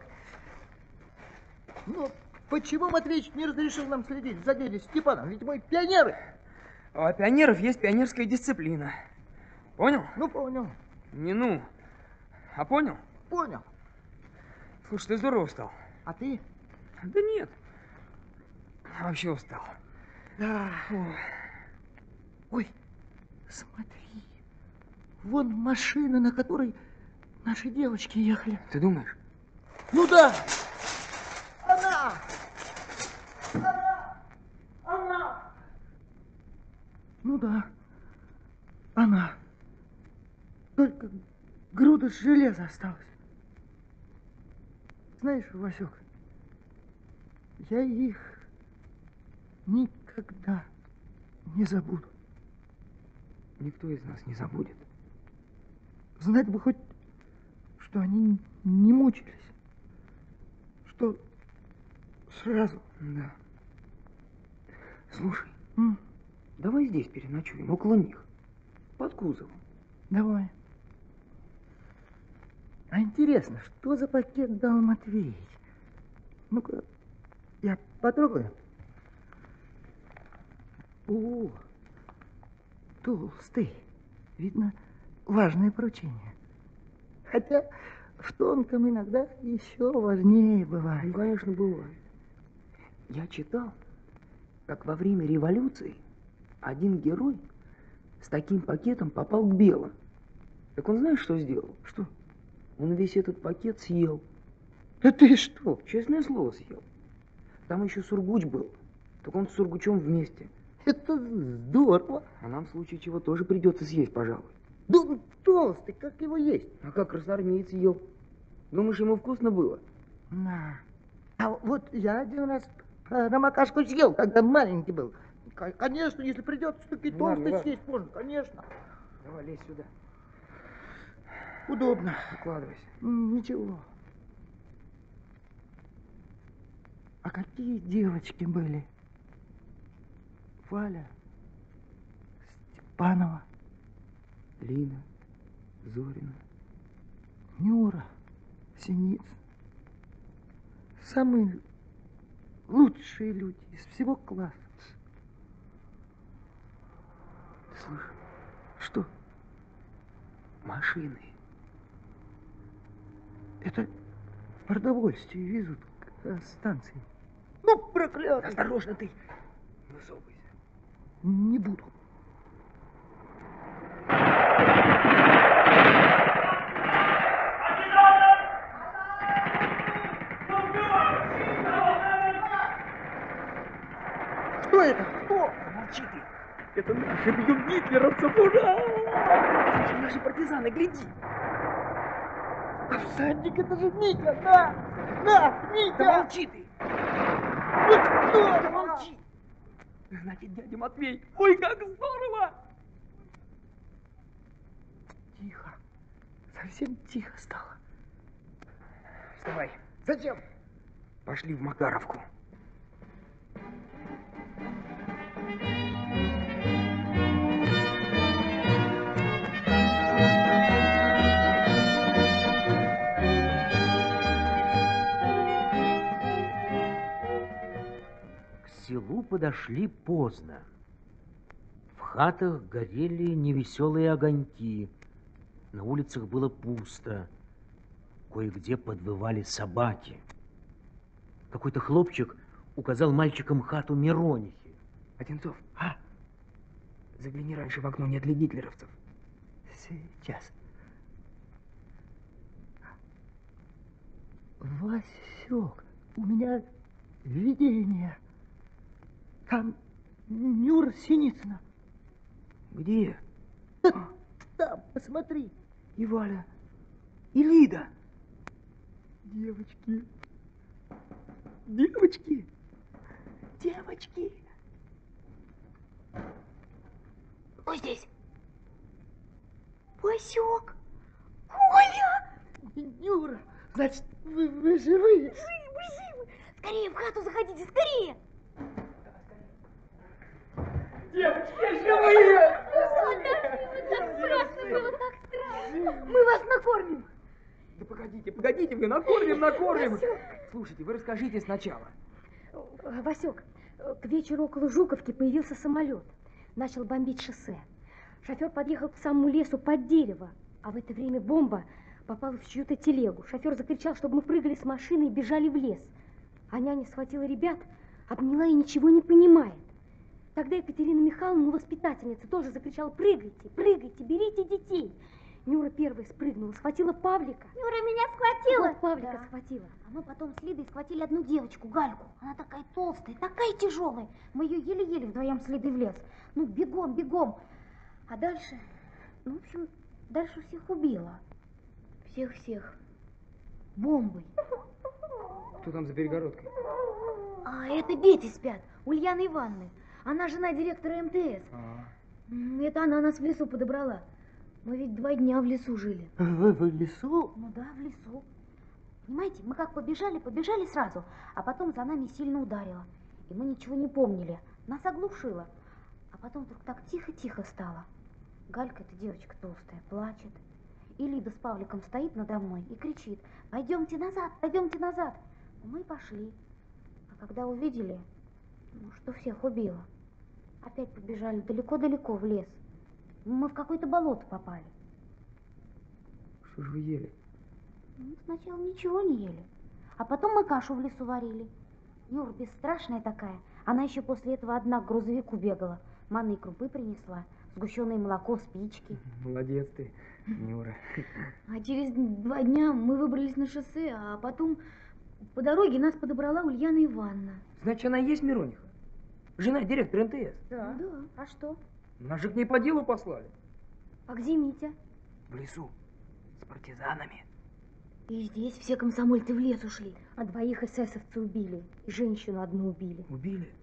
[SPEAKER 6] Но почему Матвеич не разрешил нам следить за дядей Степаном? Ведь мы пионеры.
[SPEAKER 7] А у пионеров есть пионерская дисциплина. Понял?
[SPEAKER 6] Ну, понял.
[SPEAKER 7] Не ну. А понял?
[SPEAKER 6] Понял.
[SPEAKER 7] Слушай, ты здорово устал.
[SPEAKER 6] А ты?
[SPEAKER 7] Да нет. Вообще устал.
[SPEAKER 6] Да.
[SPEAKER 7] Ой.
[SPEAKER 6] Ой, смотри. Вон машина, на которой наши девочки ехали.
[SPEAKER 7] Ты думаешь?
[SPEAKER 6] Ну да. Она! Она! Она! Ну да. Она. Только груда железа осталась. Знаешь, Васек, я их никогда не забуду.
[SPEAKER 7] Никто из нас не забудет.
[SPEAKER 6] Знать бы хоть, что они не мучились. Что сразу.
[SPEAKER 7] Да. Слушай,
[SPEAKER 6] М?
[SPEAKER 7] давай здесь переночуем, около них. Под кузовом.
[SPEAKER 6] Давай. А интересно, что за пакет дал Матвеич? Ну-ка, я потрогаю. О, толстый. Видно, важное поручение. Хотя в тонком иногда еще важнее бывает.
[SPEAKER 7] Ну, конечно, бывает. Я читал, как во время революции один герой с таким пакетом попал к белым. Так он знаешь, что сделал?
[SPEAKER 6] Что?
[SPEAKER 7] Он весь этот пакет съел.
[SPEAKER 6] Да ты что?
[SPEAKER 7] Честное слово, съел. Там еще сургуч был. Так он с сургучом вместе.
[SPEAKER 6] Это здорово.
[SPEAKER 7] А нам в случае чего тоже придется съесть, пожалуй.
[SPEAKER 6] Да он толстый, как его есть?
[SPEAKER 7] А как красноармеец ел? Думаешь, ему вкусно было?
[SPEAKER 6] На. А вот я один раз ромакашку съел, когда маленький был. К- Конечно, если придется, таки
[SPEAKER 7] Ну, ладно,
[SPEAKER 6] толстый
[SPEAKER 7] ладно.
[SPEAKER 6] съесть можно, конечно.
[SPEAKER 7] Давай, лезь сюда.
[SPEAKER 6] Удобно.
[SPEAKER 7] Укладывайся.
[SPEAKER 6] М, Ничего. А какие девочки были? Валя, Степанова,
[SPEAKER 7] Лина, Зорина.
[SPEAKER 6] Нюра, Синиц. Самые лучшие люди из всего класса.
[SPEAKER 7] Ты слышишь?
[SPEAKER 6] Что?
[SPEAKER 7] Машины.
[SPEAKER 6] Это продовольствие везут к э, станции. Ну, проклятый!
[SPEAKER 7] Осторожно ты! Не высовывайся.
[SPEAKER 6] Не буду. Что это? Кто?
[SPEAKER 7] Молчи ты! Это наши бьют гитлеровцев! Ура! Это наши партизаны, гляди!
[SPEAKER 6] А всадник, это же Митя! На! На! Митя!
[SPEAKER 7] Да молчи ты!
[SPEAKER 6] Ну кто?
[SPEAKER 7] Да молчи! Значит, дядя Матвей! Ой, как здорово!
[SPEAKER 6] Тихо. Совсем тихо стало.
[SPEAKER 7] Вставай.
[SPEAKER 6] Зачем?
[SPEAKER 7] Пошли в Макаровку.
[SPEAKER 1] К селу подошли поздно. В хатах горели невеселые огоньки. На улицах было пусто. Кое-где подвывали собаки. Какой-то хлопчик указал мальчикам хату Миронихи.
[SPEAKER 7] Одинцов, а? Загляни раньше в окно, нет ли гитлеровцев.
[SPEAKER 6] Сейчас. Васек, у меня видение. Там Нюра Синицына.
[SPEAKER 7] Где?
[SPEAKER 6] Там, посмотри.
[SPEAKER 7] И Валя, и Лида.
[SPEAKER 6] Девочки,
[SPEAKER 8] Девочки, девочки.
[SPEAKER 5] Кто здесь? Васек! Коля!
[SPEAKER 8] Юра, значит, вы, вы живые?
[SPEAKER 5] Живы, живы! Скорее в хату заходите, скорее!
[SPEAKER 7] Девочки, живые!
[SPEAKER 5] Так страшно было, так страшно! Мы вас накормим!
[SPEAKER 8] Да погодите, погодите, вы накормим, накормим. Слушайте, вы расскажите сначала.
[SPEAKER 18] Васек, к вечеру около Жуковки появился самолет. Начал бомбить шоссе. Шофер подъехал к самому лесу под дерево, а в это время бомба попала в чью-то телегу. Шофер закричал, чтобы мы прыгали с машины и бежали в лес. А няня схватила ребят, обняла и ничего не понимает. Тогда Екатерина Михайловна, воспитательница, тоже закричала: прыгайте, прыгайте, берите детей. Нюра первой спрыгнула, схватила Павлика.
[SPEAKER 5] Нюра меня схватила.
[SPEAKER 18] Вот Павлика
[SPEAKER 5] Да.
[SPEAKER 18] схватила.
[SPEAKER 5] А мы потом с Лидой схватили одну девочку, Гальку. Она такая толстая, такая тяжелая. Мы ее еле-еле вдвоем с Лидой в лес. Ну, бегом, бегом. А дальше, ну, в общем, дальше всех убила. Всех-всех. Бомбой.
[SPEAKER 8] Кто там за перегородкой?
[SPEAKER 5] А это дети спят, Ульяны Ивановны. Она жена директора эм тэ эс.
[SPEAKER 8] А.
[SPEAKER 5] М, Это она нас в лесу подобрала. Мы ведь два дня в лесу жили.
[SPEAKER 12] Вы в лесу?
[SPEAKER 5] Ну да, в лесу. Понимаете, мы как побежали, побежали сразу, а потом за нами сильно ударило. И мы ничего не помнили. Нас оглушило. А потом вдруг так тихо-тихо стало. Галька, эта девочка толстая, плачет. И Лида с Павликом стоит надо мной и кричит: пойдемте назад, пойдемте назад. Мы и пошли. А когда увидели, ну, что всех убило, опять побежали далеко-далеко в лес. Мы в какое-то болото попали.
[SPEAKER 8] Что же вы ели?
[SPEAKER 5] Ну, сначала ничего не ели. А потом мы кашу в лесу варили. Юра бесстрашная такая. Она еще после этого одна к грузовику бегала. Манной крупы принесла, сгущенное молоко, спички.
[SPEAKER 8] Молодец ты, Нюра.
[SPEAKER 5] А через два дня мы выбрались на шоссе, а потом по дороге нас подобрала Ульяна Ивановна.
[SPEAKER 8] Значит, она и есть Мирониха? Жена директора эм тэ эс?
[SPEAKER 5] Да. Да. А что?
[SPEAKER 8] Нас же к ней по делу послали.
[SPEAKER 5] А где Митя?
[SPEAKER 8] В лесу. С партизанами.
[SPEAKER 5] И здесь все комсомольцы в лес ушли. А двоих эсэсовцы убили. И женщину одну убили.
[SPEAKER 8] Убили?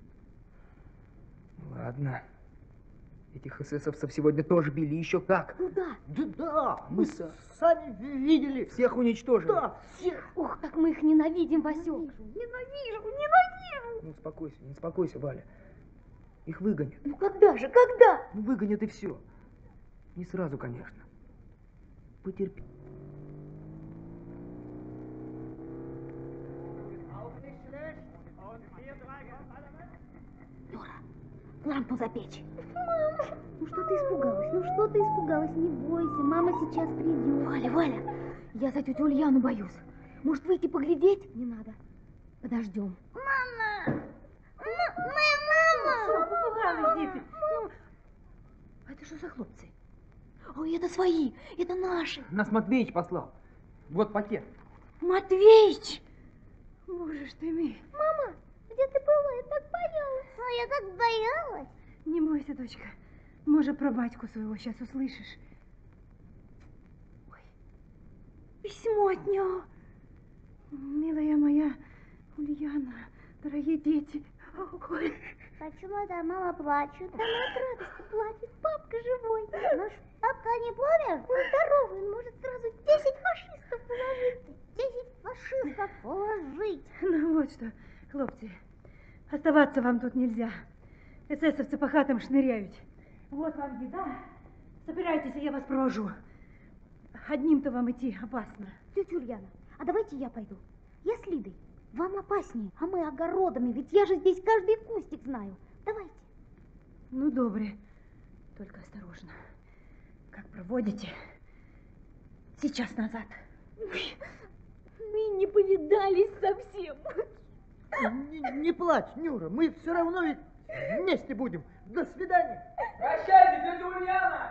[SPEAKER 8] Ладно. Этих эсэсовцев сегодня тоже били. Еще как.
[SPEAKER 5] Куда?
[SPEAKER 12] Да, да, мы с- сами видели.
[SPEAKER 8] Всех уничтожили.
[SPEAKER 12] Да, всех.
[SPEAKER 5] Ох, как мы их ненавидим, Васек. Ненавижу, ненавижу.
[SPEAKER 8] Ну, успокойся, не успокойся, Валя. Их выгонят.
[SPEAKER 5] Ну когда же, когда?
[SPEAKER 8] Ну, выгонят и все. Не сразу, конечно. Потерпи.
[SPEAKER 5] Юра, лампу запечь. Мама, ну что ты испугалась? Ну что ты испугалась? Не бойся, мама сейчас придет. Валя, Валя, я за тетю Ульяну боюсь. Может, выйти поглядеть? Не надо. Подождем. Мама! Моя мама!
[SPEAKER 10] Попугались, дети.
[SPEAKER 5] Ну, а это что за хлопцы? Ой, это свои, это наши.
[SPEAKER 8] Нас Матвеич послал. Вот пакет.
[SPEAKER 5] Матвеич!
[SPEAKER 10] Боже ж ты мой.
[SPEAKER 5] Мама, где ты была? Я так боялась. А я так боялась.
[SPEAKER 10] Не бойся, дочка. Может, про батьку своего сейчас услышишь. Ой, письмо от него. Милая моя Ульяна, дорогие дети. Ой.
[SPEAKER 5] Почему это мама плачет? Она от радости плачет. Папка живой. Наш папка не помер? Он здоровый. Он может сразу десять фашистов положить. Десять фашистов положить.
[SPEAKER 10] Ну вот что, хлопцы, оставаться вам тут нельзя. Эсэсовцы по хатам шныряют. Вот вам еда. Собирайтесь, а я вас провожу. Одним-то вам идти опасно.
[SPEAKER 5] Тетя Ульяна, а давайте я пойду. Я с Лидой. Вам опаснее, а мы огородами, ведь я же здесь каждый кустик знаю. Давайте.
[SPEAKER 10] Ну, добре. Только осторожно. Как проводите? Сейчас назад.
[SPEAKER 5] Мы не повидались совсем.
[SPEAKER 12] Не, не плачь, Нюра, мы все равно ведь вместе будем. До свидания.
[SPEAKER 7] Прощайте, тетя Ульяна!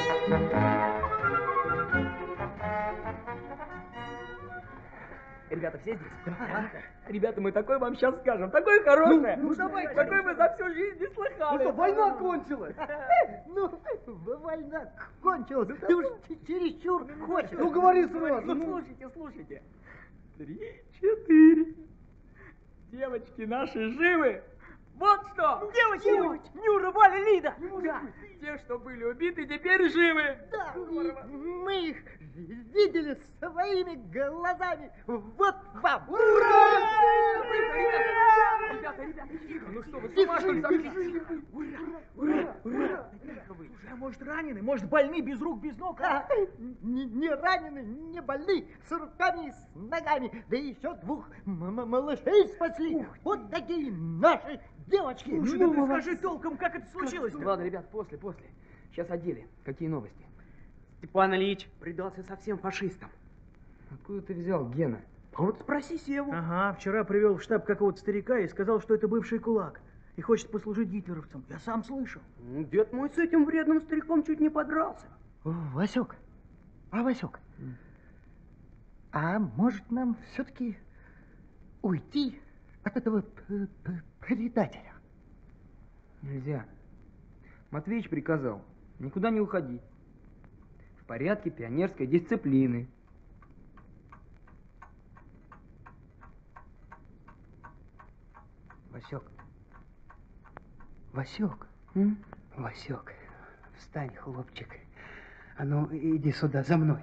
[SPEAKER 8] Ребята,
[SPEAKER 7] Ребята, все здесь? Да. Ребята, мы такой вам сейчас скажем, такой хороший.
[SPEAKER 19] Ну, ну давай.
[SPEAKER 7] Такой мы за всю жизнь не слыхали.
[SPEAKER 19] Ну что, война кончилась?
[SPEAKER 6] Ну, война кончилась. Ты уж чересчур хочешь.
[SPEAKER 19] Ну, говори сразу.
[SPEAKER 7] Ну, слушайте, слушайте. Три, четыре. Девочки наши живы. Вот что!
[SPEAKER 19] Девочки! Девочки! Нюра, Валя, Лида!
[SPEAKER 7] Да. Те, что были убиты, теперь живы.
[SPEAKER 6] Да, и мы их видели своими глазами. Вот вам!
[SPEAKER 7] Ура! Ребята, ребята, тихо, ну что вы, с ума что ли сошли?
[SPEAKER 19] Ура! Ура! Ура! Уже, может, ранены, может, больны, без рук, без ног.
[SPEAKER 6] А, не, не ранены, не больны, с руками и с ногами. Да еще двух малышей спасли. Вот такие наши девочки.
[SPEAKER 19] Слушай, ну, да ты скажи толком, как это случилось?
[SPEAKER 7] Ладно, ребят, после, после. Сейчас о деле. Какие новости?
[SPEAKER 13] Степан Ильич предался совсем фашистам.
[SPEAKER 7] Откуда ты взял, Гена?
[SPEAKER 13] А вот спроси Севу.
[SPEAKER 19] Ага, вчера привел в штаб какого-то старика и сказал, что это бывший кулак. И хочет послужить гитлеровцам. Я сам слышал.
[SPEAKER 13] Дед мой с этим вредным стариком чуть не подрался.
[SPEAKER 6] О, Васек, а Васек, а может нам все-таки уйти от этого предателя?
[SPEAKER 7] Нельзя. Матвеич приказал никуда не уходить. В порядке пионерской дисциплины.
[SPEAKER 6] Васек, Васек,
[SPEAKER 7] М?
[SPEAKER 6] Васек, встань, хлопчик. А ну, иди сюда, за мной.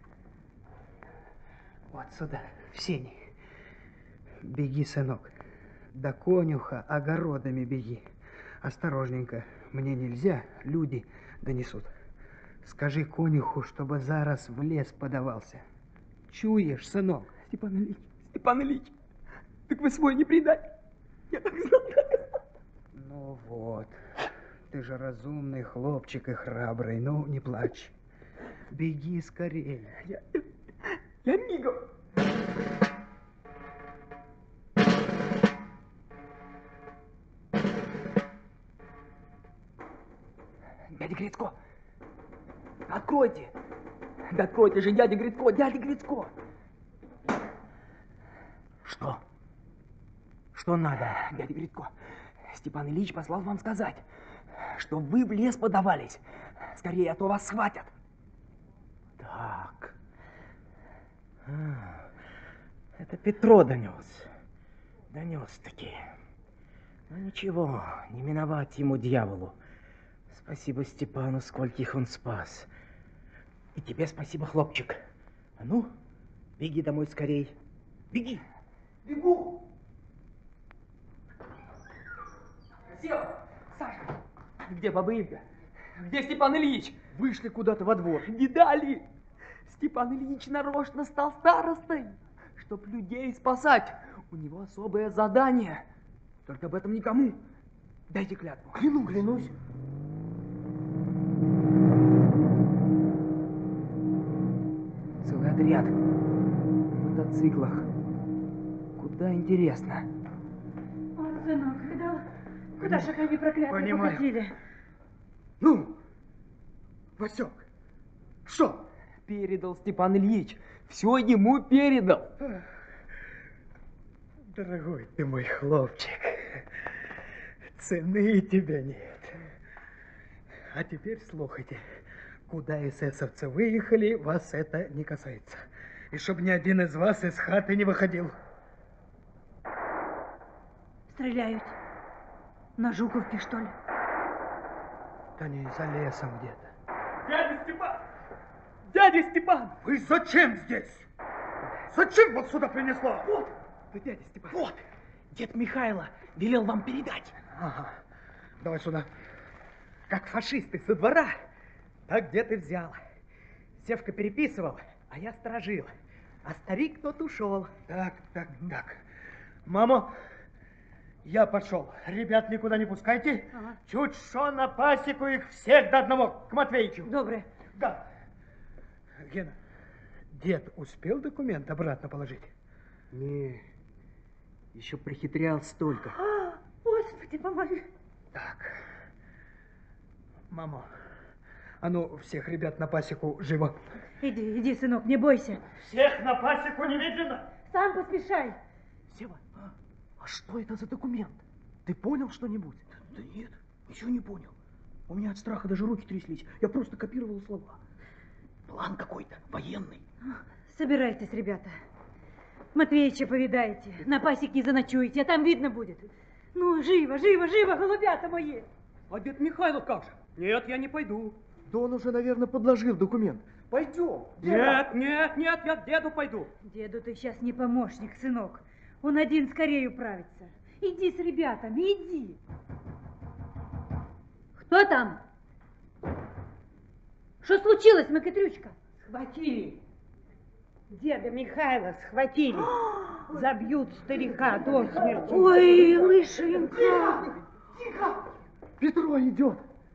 [SPEAKER 6] Вот сюда, в сени. Беги, сынок. До конюха огородами беги. Осторожненько, мне нельзя, люди донесут. Скажи конюху, чтобы зараз в лес подавался. Чуешь, сынок?
[SPEAKER 7] Степан Ильич, Степан Ильич, так вы свой не предатель. Я так знал, так знал.
[SPEAKER 6] Ну вот, ты же разумный хлопчик и храбрый, ну не плачь. Беги скорее.
[SPEAKER 7] Я, я, я мигом. Дядя Грицко, откройте. Да откройте же, дядя Грицко, дядя Грицко.
[SPEAKER 19] Что? Что надо?
[SPEAKER 7] Дядя Грицко, Степан Ильич послал вам сказать, что вы в лес подавались. Скорее, а то вас схватят.
[SPEAKER 19] Так. А, это Петро донес. Донес-таки. Ну ничего, не миновать ему, дьяволу. Спасибо Степану, скольких он спас. И тебе спасибо, хлопчик. А ну, беги домой скорей. Беги.
[SPEAKER 7] Бегу. Сева, Саша, где баба Илька? Где Степан Ильич?
[SPEAKER 19] Вышли куда-то во двор.
[SPEAKER 7] Не дали. Степан Ильич нарочно стал старостой, чтоб людей спасать. У него особое задание. Только об этом никому. Дайте клятву.
[SPEAKER 19] Клянусь. Клянусь.
[SPEAKER 7] Целый отряд. На мотоциклах. Куда интересно?
[SPEAKER 10] Вот, сынок, видал? Куда же они проклятые
[SPEAKER 19] Понимаю.
[SPEAKER 10] покатили?
[SPEAKER 19] Ну, Васек, что?
[SPEAKER 7] Передал Степан Ильич. Все ему передал.
[SPEAKER 6] Дорогой ты мой хлопчик, цены тебе нет. А теперь слухайте, куда эсэсовцы выехали, вас это не касается. И чтоб ни один из вас из хаты не выходил.
[SPEAKER 10] Стреляют. На Жуковке, что ли?
[SPEAKER 6] Да не за лесом где-то.
[SPEAKER 7] Дядя Степан! Дядя Степан!
[SPEAKER 15] Вы зачем здесь? Зачем вот сюда принесла?
[SPEAKER 19] Вот, да дядя Степан. Вот, дед Михайло велел вам передать.
[SPEAKER 6] Ага, давай сюда. Как фашисты со двора, так дед и взял. Севка переписывал, а я сторожил. А старик тот ушел. Так, так, так. Мама, я пошел. Ребят никуда не пускайте.
[SPEAKER 10] Ага.
[SPEAKER 6] Чуть что на пасеку их всех до одного, к Матвеичу.
[SPEAKER 10] Добрый.
[SPEAKER 6] Да. Гена, дед успел документ обратно положить?
[SPEAKER 19] Не, еще прихитрял столько.
[SPEAKER 10] А, Господи, помоги.
[SPEAKER 6] Так. Мама, а ну всех ребят на пасеку живо.
[SPEAKER 10] Иди, иди, сынок, не бойся.
[SPEAKER 6] Всех на пасеку немедленно.
[SPEAKER 10] Сам поспешай.
[SPEAKER 4] Сева, а, а что это за документ? Ты понял что-нибудь?
[SPEAKER 2] Да нет, ничего не понял. У меня от страха даже руки тряслись. Я просто копировал слова. План какой-то, военный.
[SPEAKER 10] Собирайтесь, ребята. Матвеича повидаете, на пасеке заночуете, а там видно будет. Ну, живо, живо, живо, голубята мои.
[SPEAKER 4] А дед Михайлов как же? Нет, я не пойду. Да он уже, наверное, подложил документ. Пойдем. Нет, нет, нет, я к деду пойду.
[SPEAKER 10] Деду ты сейчас не помощник, сынок. Он один скорее управится. Иди с ребятами, иди. Кто там? Что случилось, Макитрючка?
[SPEAKER 20] Схватили. Деда Михайла схватили. Забьют старика до смерти.
[SPEAKER 10] Ой, лышенька.
[SPEAKER 20] Тихо, тихо.
[SPEAKER 4] Петро идет.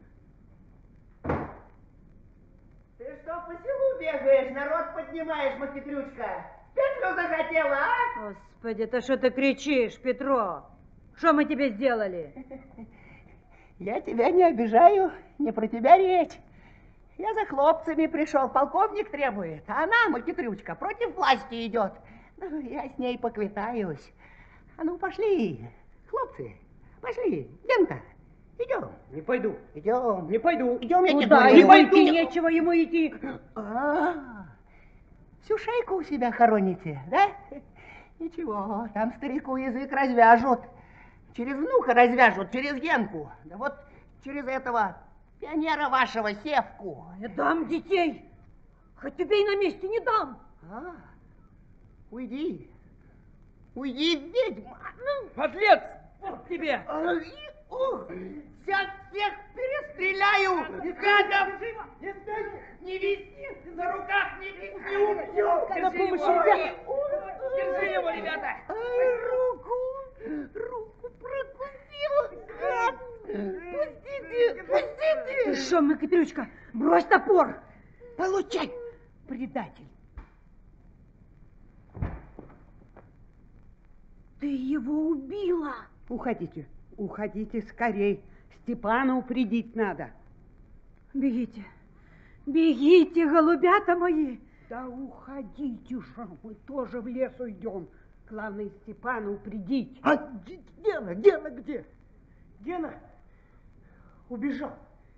[SPEAKER 6] Ты что, по селу бегаешь, народ поднимаешь, Макитрючка? Петлю захотела, а?
[SPEAKER 10] Господи, это что ты кричишь, Петро? Что мы тебе сделали?
[SPEAKER 6] Я тебя не обижаю, не про тебя речь. Я за хлопцами пришел, полковник требует, а она, Макитрючка, против власти идет. Ну, я с ней поквитаюсь. А ну, пошли, хлопцы, пошли. Генка, идем.
[SPEAKER 13] Не пойду.
[SPEAKER 6] Идем.
[SPEAKER 13] Не пойду.
[SPEAKER 6] Идем, я тебе
[SPEAKER 10] Куда
[SPEAKER 6] говорю.
[SPEAKER 10] ему идти? Нечего ему идти.
[SPEAKER 6] А, всю шейку у себя хороните, да? Ничего, там старику язык развяжут. Через внука развяжут, через Генку. Да вот через этого пионера вашего Севку.
[SPEAKER 10] Не дам детей. Хоть убей на месте, не дам.
[SPEAKER 6] А, уйди. Уйди, ведьма.
[SPEAKER 13] Подлец! Вот тебе!
[SPEAKER 6] Ай, ух, сейчас всех перестреляю! Гадов! Не стой! Не виси! За руках не виси! Убью!
[SPEAKER 13] Держи его, ребята! Держи его, ребята!
[SPEAKER 6] Ай, руку! Руку прокусила! Гад! Пустите! Пустите!
[SPEAKER 10] Ты что, Макитрючка, брось топор!
[SPEAKER 6] Получай, предатель!
[SPEAKER 10] Ты его убила!
[SPEAKER 20] Уходите, уходите скорей. Степана упредить надо.
[SPEAKER 10] Бегите, бегите, голубята мои!
[SPEAKER 20] Да уходите же, мы тоже в лес уйдем. Главное, Степана упредить.
[SPEAKER 4] А Гена, Гена где? Гена убежал.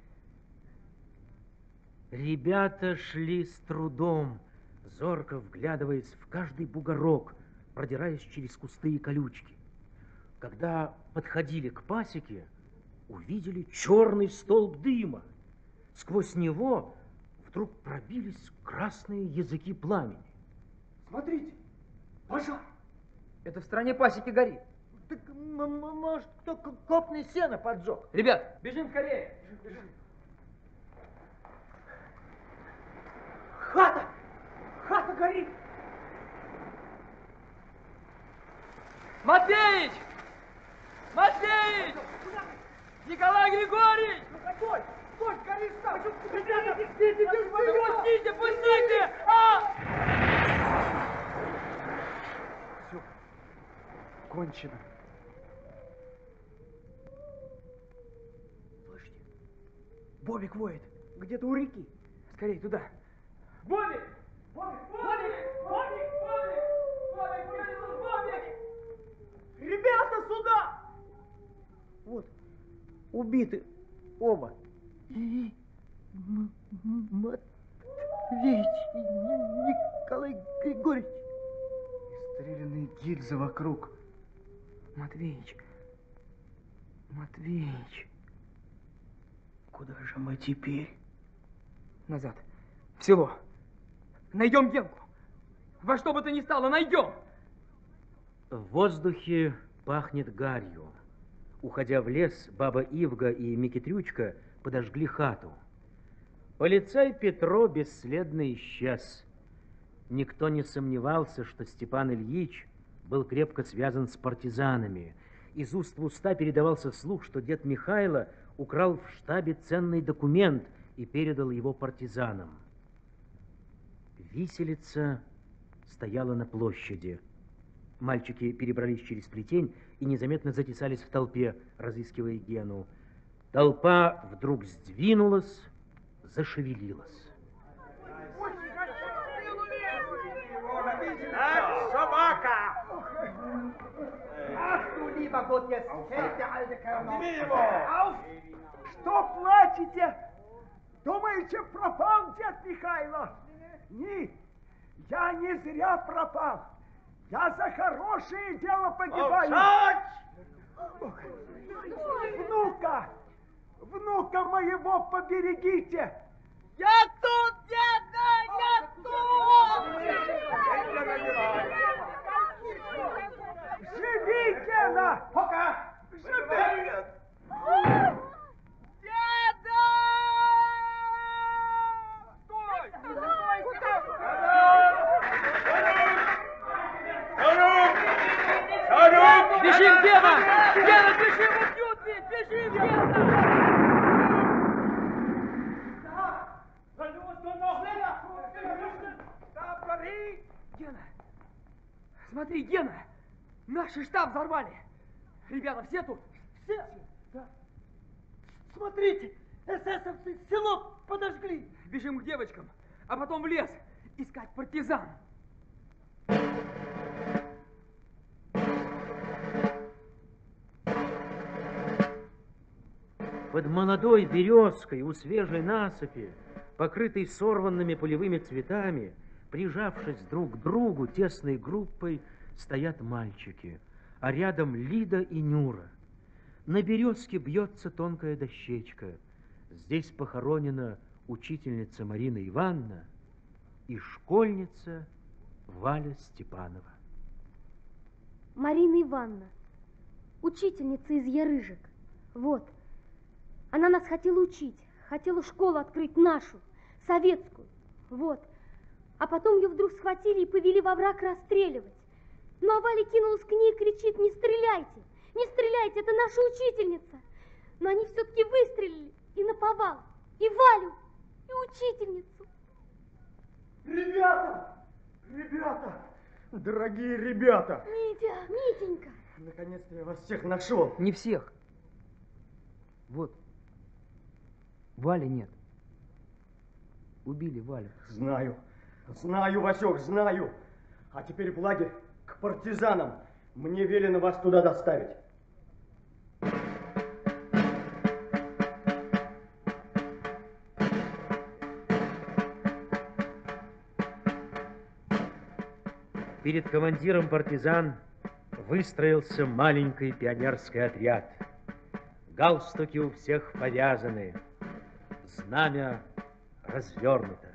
[SPEAKER 1] Ребята шли с трудом, зорко вглядываясь в каждый бугорок, продираясь через кусты и колючки. Когда подходили к пасеке, увидели черный столб дыма. Сквозь него вдруг пробились красные языки пламени.
[SPEAKER 4] Смотрите, пожар.
[SPEAKER 7] Это в стране пасеки горит.
[SPEAKER 4] Так, может, кто копный сено поджег?
[SPEAKER 7] Ребят, бежим скорее.
[SPEAKER 4] Хата! Хата горит!
[SPEAKER 7] Матвеич! Матвеич! Николай Григорьевич!
[SPEAKER 4] Ну какой? Стой, горишь там!
[SPEAKER 7] Ребята, пустите, пустите! А!
[SPEAKER 4] Все, кончено. Слышите? Бобик воет. Где-то у реки. Скорей туда.
[SPEAKER 7] Бобик! Бобик! Бобик! Бобик! Бобик! Бобик! Бобик! Бобик!
[SPEAKER 4] Ребята, сюда! Вот, убиты оба. И Матвеич, Николай Григорьевич. И стрелянные гильзы вокруг. Матвеич, Матвеич. Куда же мы теперь?
[SPEAKER 7] Назад, в село. Найдем Генку. Во что бы то ни стало, найдем.
[SPEAKER 1] В воздухе пахнет гарью. Уходя в лес, баба Ивга и Микитрючка подожгли хату. Полицай Петро бесследно исчез. Никто не сомневался, что Степан Ильич был крепко связан с партизанами. Из уст в уста передавался слух, что дед Михайло украл в штабе ценный документ и передал его партизанам. Виселица стояла на площади. Мальчики перебрались через плетень и незаметно затесались в толпе, разыскивая Гену. Толпа вдруг сдвинулась, зашевелилась.
[SPEAKER 3] Так, собака!
[SPEAKER 2] Что плачете? Думаете, пропал дед Михайло? Нет, я не зря пропал. Я за хорошее дело погибаю. Внука! Внука моего поберегите!
[SPEAKER 17] Я тут, деда, я тут!
[SPEAKER 2] Живи, Гена! Пока! Живи!
[SPEAKER 17] Деда!
[SPEAKER 2] Стой!
[SPEAKER 7] Бежим, Гена! Гена, бежим, убьют ведь! Бежим, Гена! Гена! Смотри, Гена! Наши штаб взорвали! Ребята, все тут? Все? Да. Смотрите! эсэсовцы село подожгли! Бежим к девочкам, а потом в лес искать партизан.
[SPEAKER 1] Под молодой березкой у свежей насыпи, покрытой сорванными полевыми цветами, прижавшись друг к другу тесной группой, стоят мальчики, а рядом Лида и Нюра. На березке бьется тонкая дощечка. Здесь похоронена учительница Марина Ивановна и школьница Валя Степанова.
[SPEAKER 5] Марина Ивановна, учительница из Ярыжек. Вот. Она нас хотела учить, хотела школу открыть нашу, советскую. Вот. А потом ее вдруг схватили и повели во враг расстреливать. Ну а Валя кинулась к ней и кричит: не стреляйте, не стреляйте, это наша учительница. Но они все-таки выстрелили и наповал, и Валю, и учительницу.
[SPEAKER 4] Ребята! Ребята! Дорогие ребята!
[SPEAKER 5] Митя, Митенька!
[SPEAKER 4] Наконец-то я вас всех нашел.
[SPEAKER 7] Не всех. Вот. Вали нет. Убили Валю.
[SPEAKER 4] Знаю. Знаю, Васек, знаю. А теперь в лагерь к партизанам. Мне велено вас туда доставить.
[SPEAKER 1] Перед командиром партизан выстроился маленький пионерский отряд. Галстуки у всех повязаны, знамя развернуто.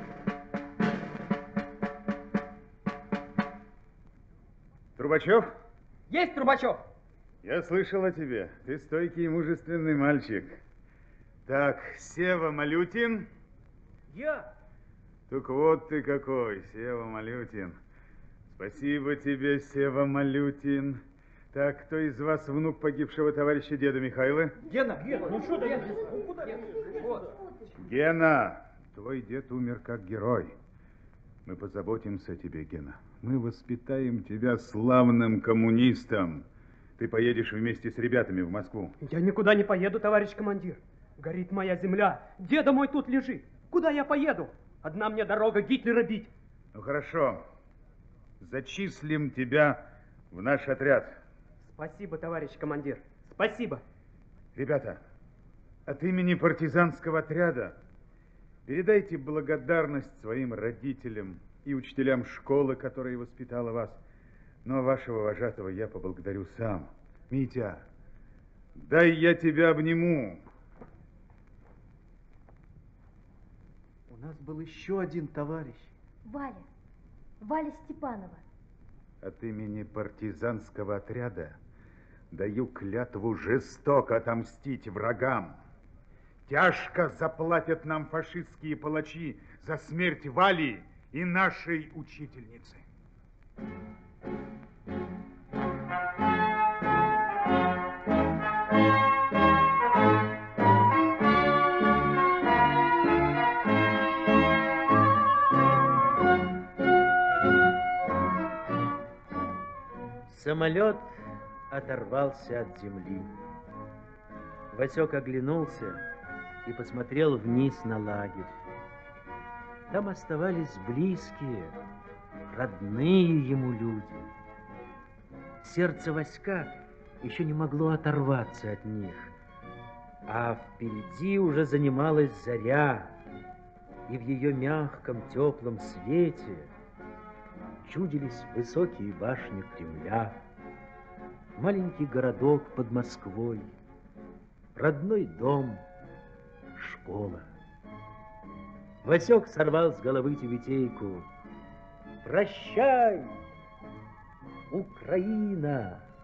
[SPEAKER 15] Трубачев?
[SPEAKER 7] Есть, Трубачев!
[SPEAKER 15] Я слышал о тебе. Ты стойкий и мужественный мальчик. Так, Сева Малютин?
[SPEAKER 7] Я?
[SPEAKER 15] Так вот ты какой, Сева Малютин. Спасибо тебе, Сева Малютин. Так, кто из вас внук погибшего товарища деда Михайла?
[SPEAKER 4] Гена, Гена, ну что ты?
[SPEAKER 15] Гена, твой дед умер как герой. Мы позаботимся о тебе, Гена. Мы воспитаем тебя славным коммунистом. Ты поедешь вместе с ребятами в Москву.
[SPEAKER 13] Я никуда не поеду, товарищ командир. Горит моя земля. Деда мой тут лежит. Куда я поеду? Одна мне дорога Гитлера бить.
[SPEAKER 15] Ну хорошо. Зачислим тебя в наш отряд.
[SPEAKER 13] Спасибо, товарищ командир. Спасибо.
[SPEAKER 15] Ребята, от имени партизанского отряда передайте благодарность своим родителям и учителям школы, которые воспитала вас. Но вашего вожатого я поблагодарю сам. Митя, дай я тебя обниму.
[SPEAKER 4] У нас был еще один товарищ.
[SPEAKER 5] Валя. Валя Степанова.
[SPEAKER 15] От имени партизанского отряда даю клятву жестоко отомстить врагам. Тяжко заплатят нам фашистские палачи за смерть Вали и нашей учительницы.
[SPEAKER 1] Самолет оторвался от земли. Васек оглянулся и посмотрел вниз на лагерь. Там оставались близкие, родные ему люди. Сердце Васька еще не могло оторваться от них. А впереди уже занималась заря, и в ее мягком теплом свете чудились высокие башни Кремля, маленький городок под Москвой, родной дом, школа. Васек сорвал с головы тюбетейку. «Прощай, Украина!»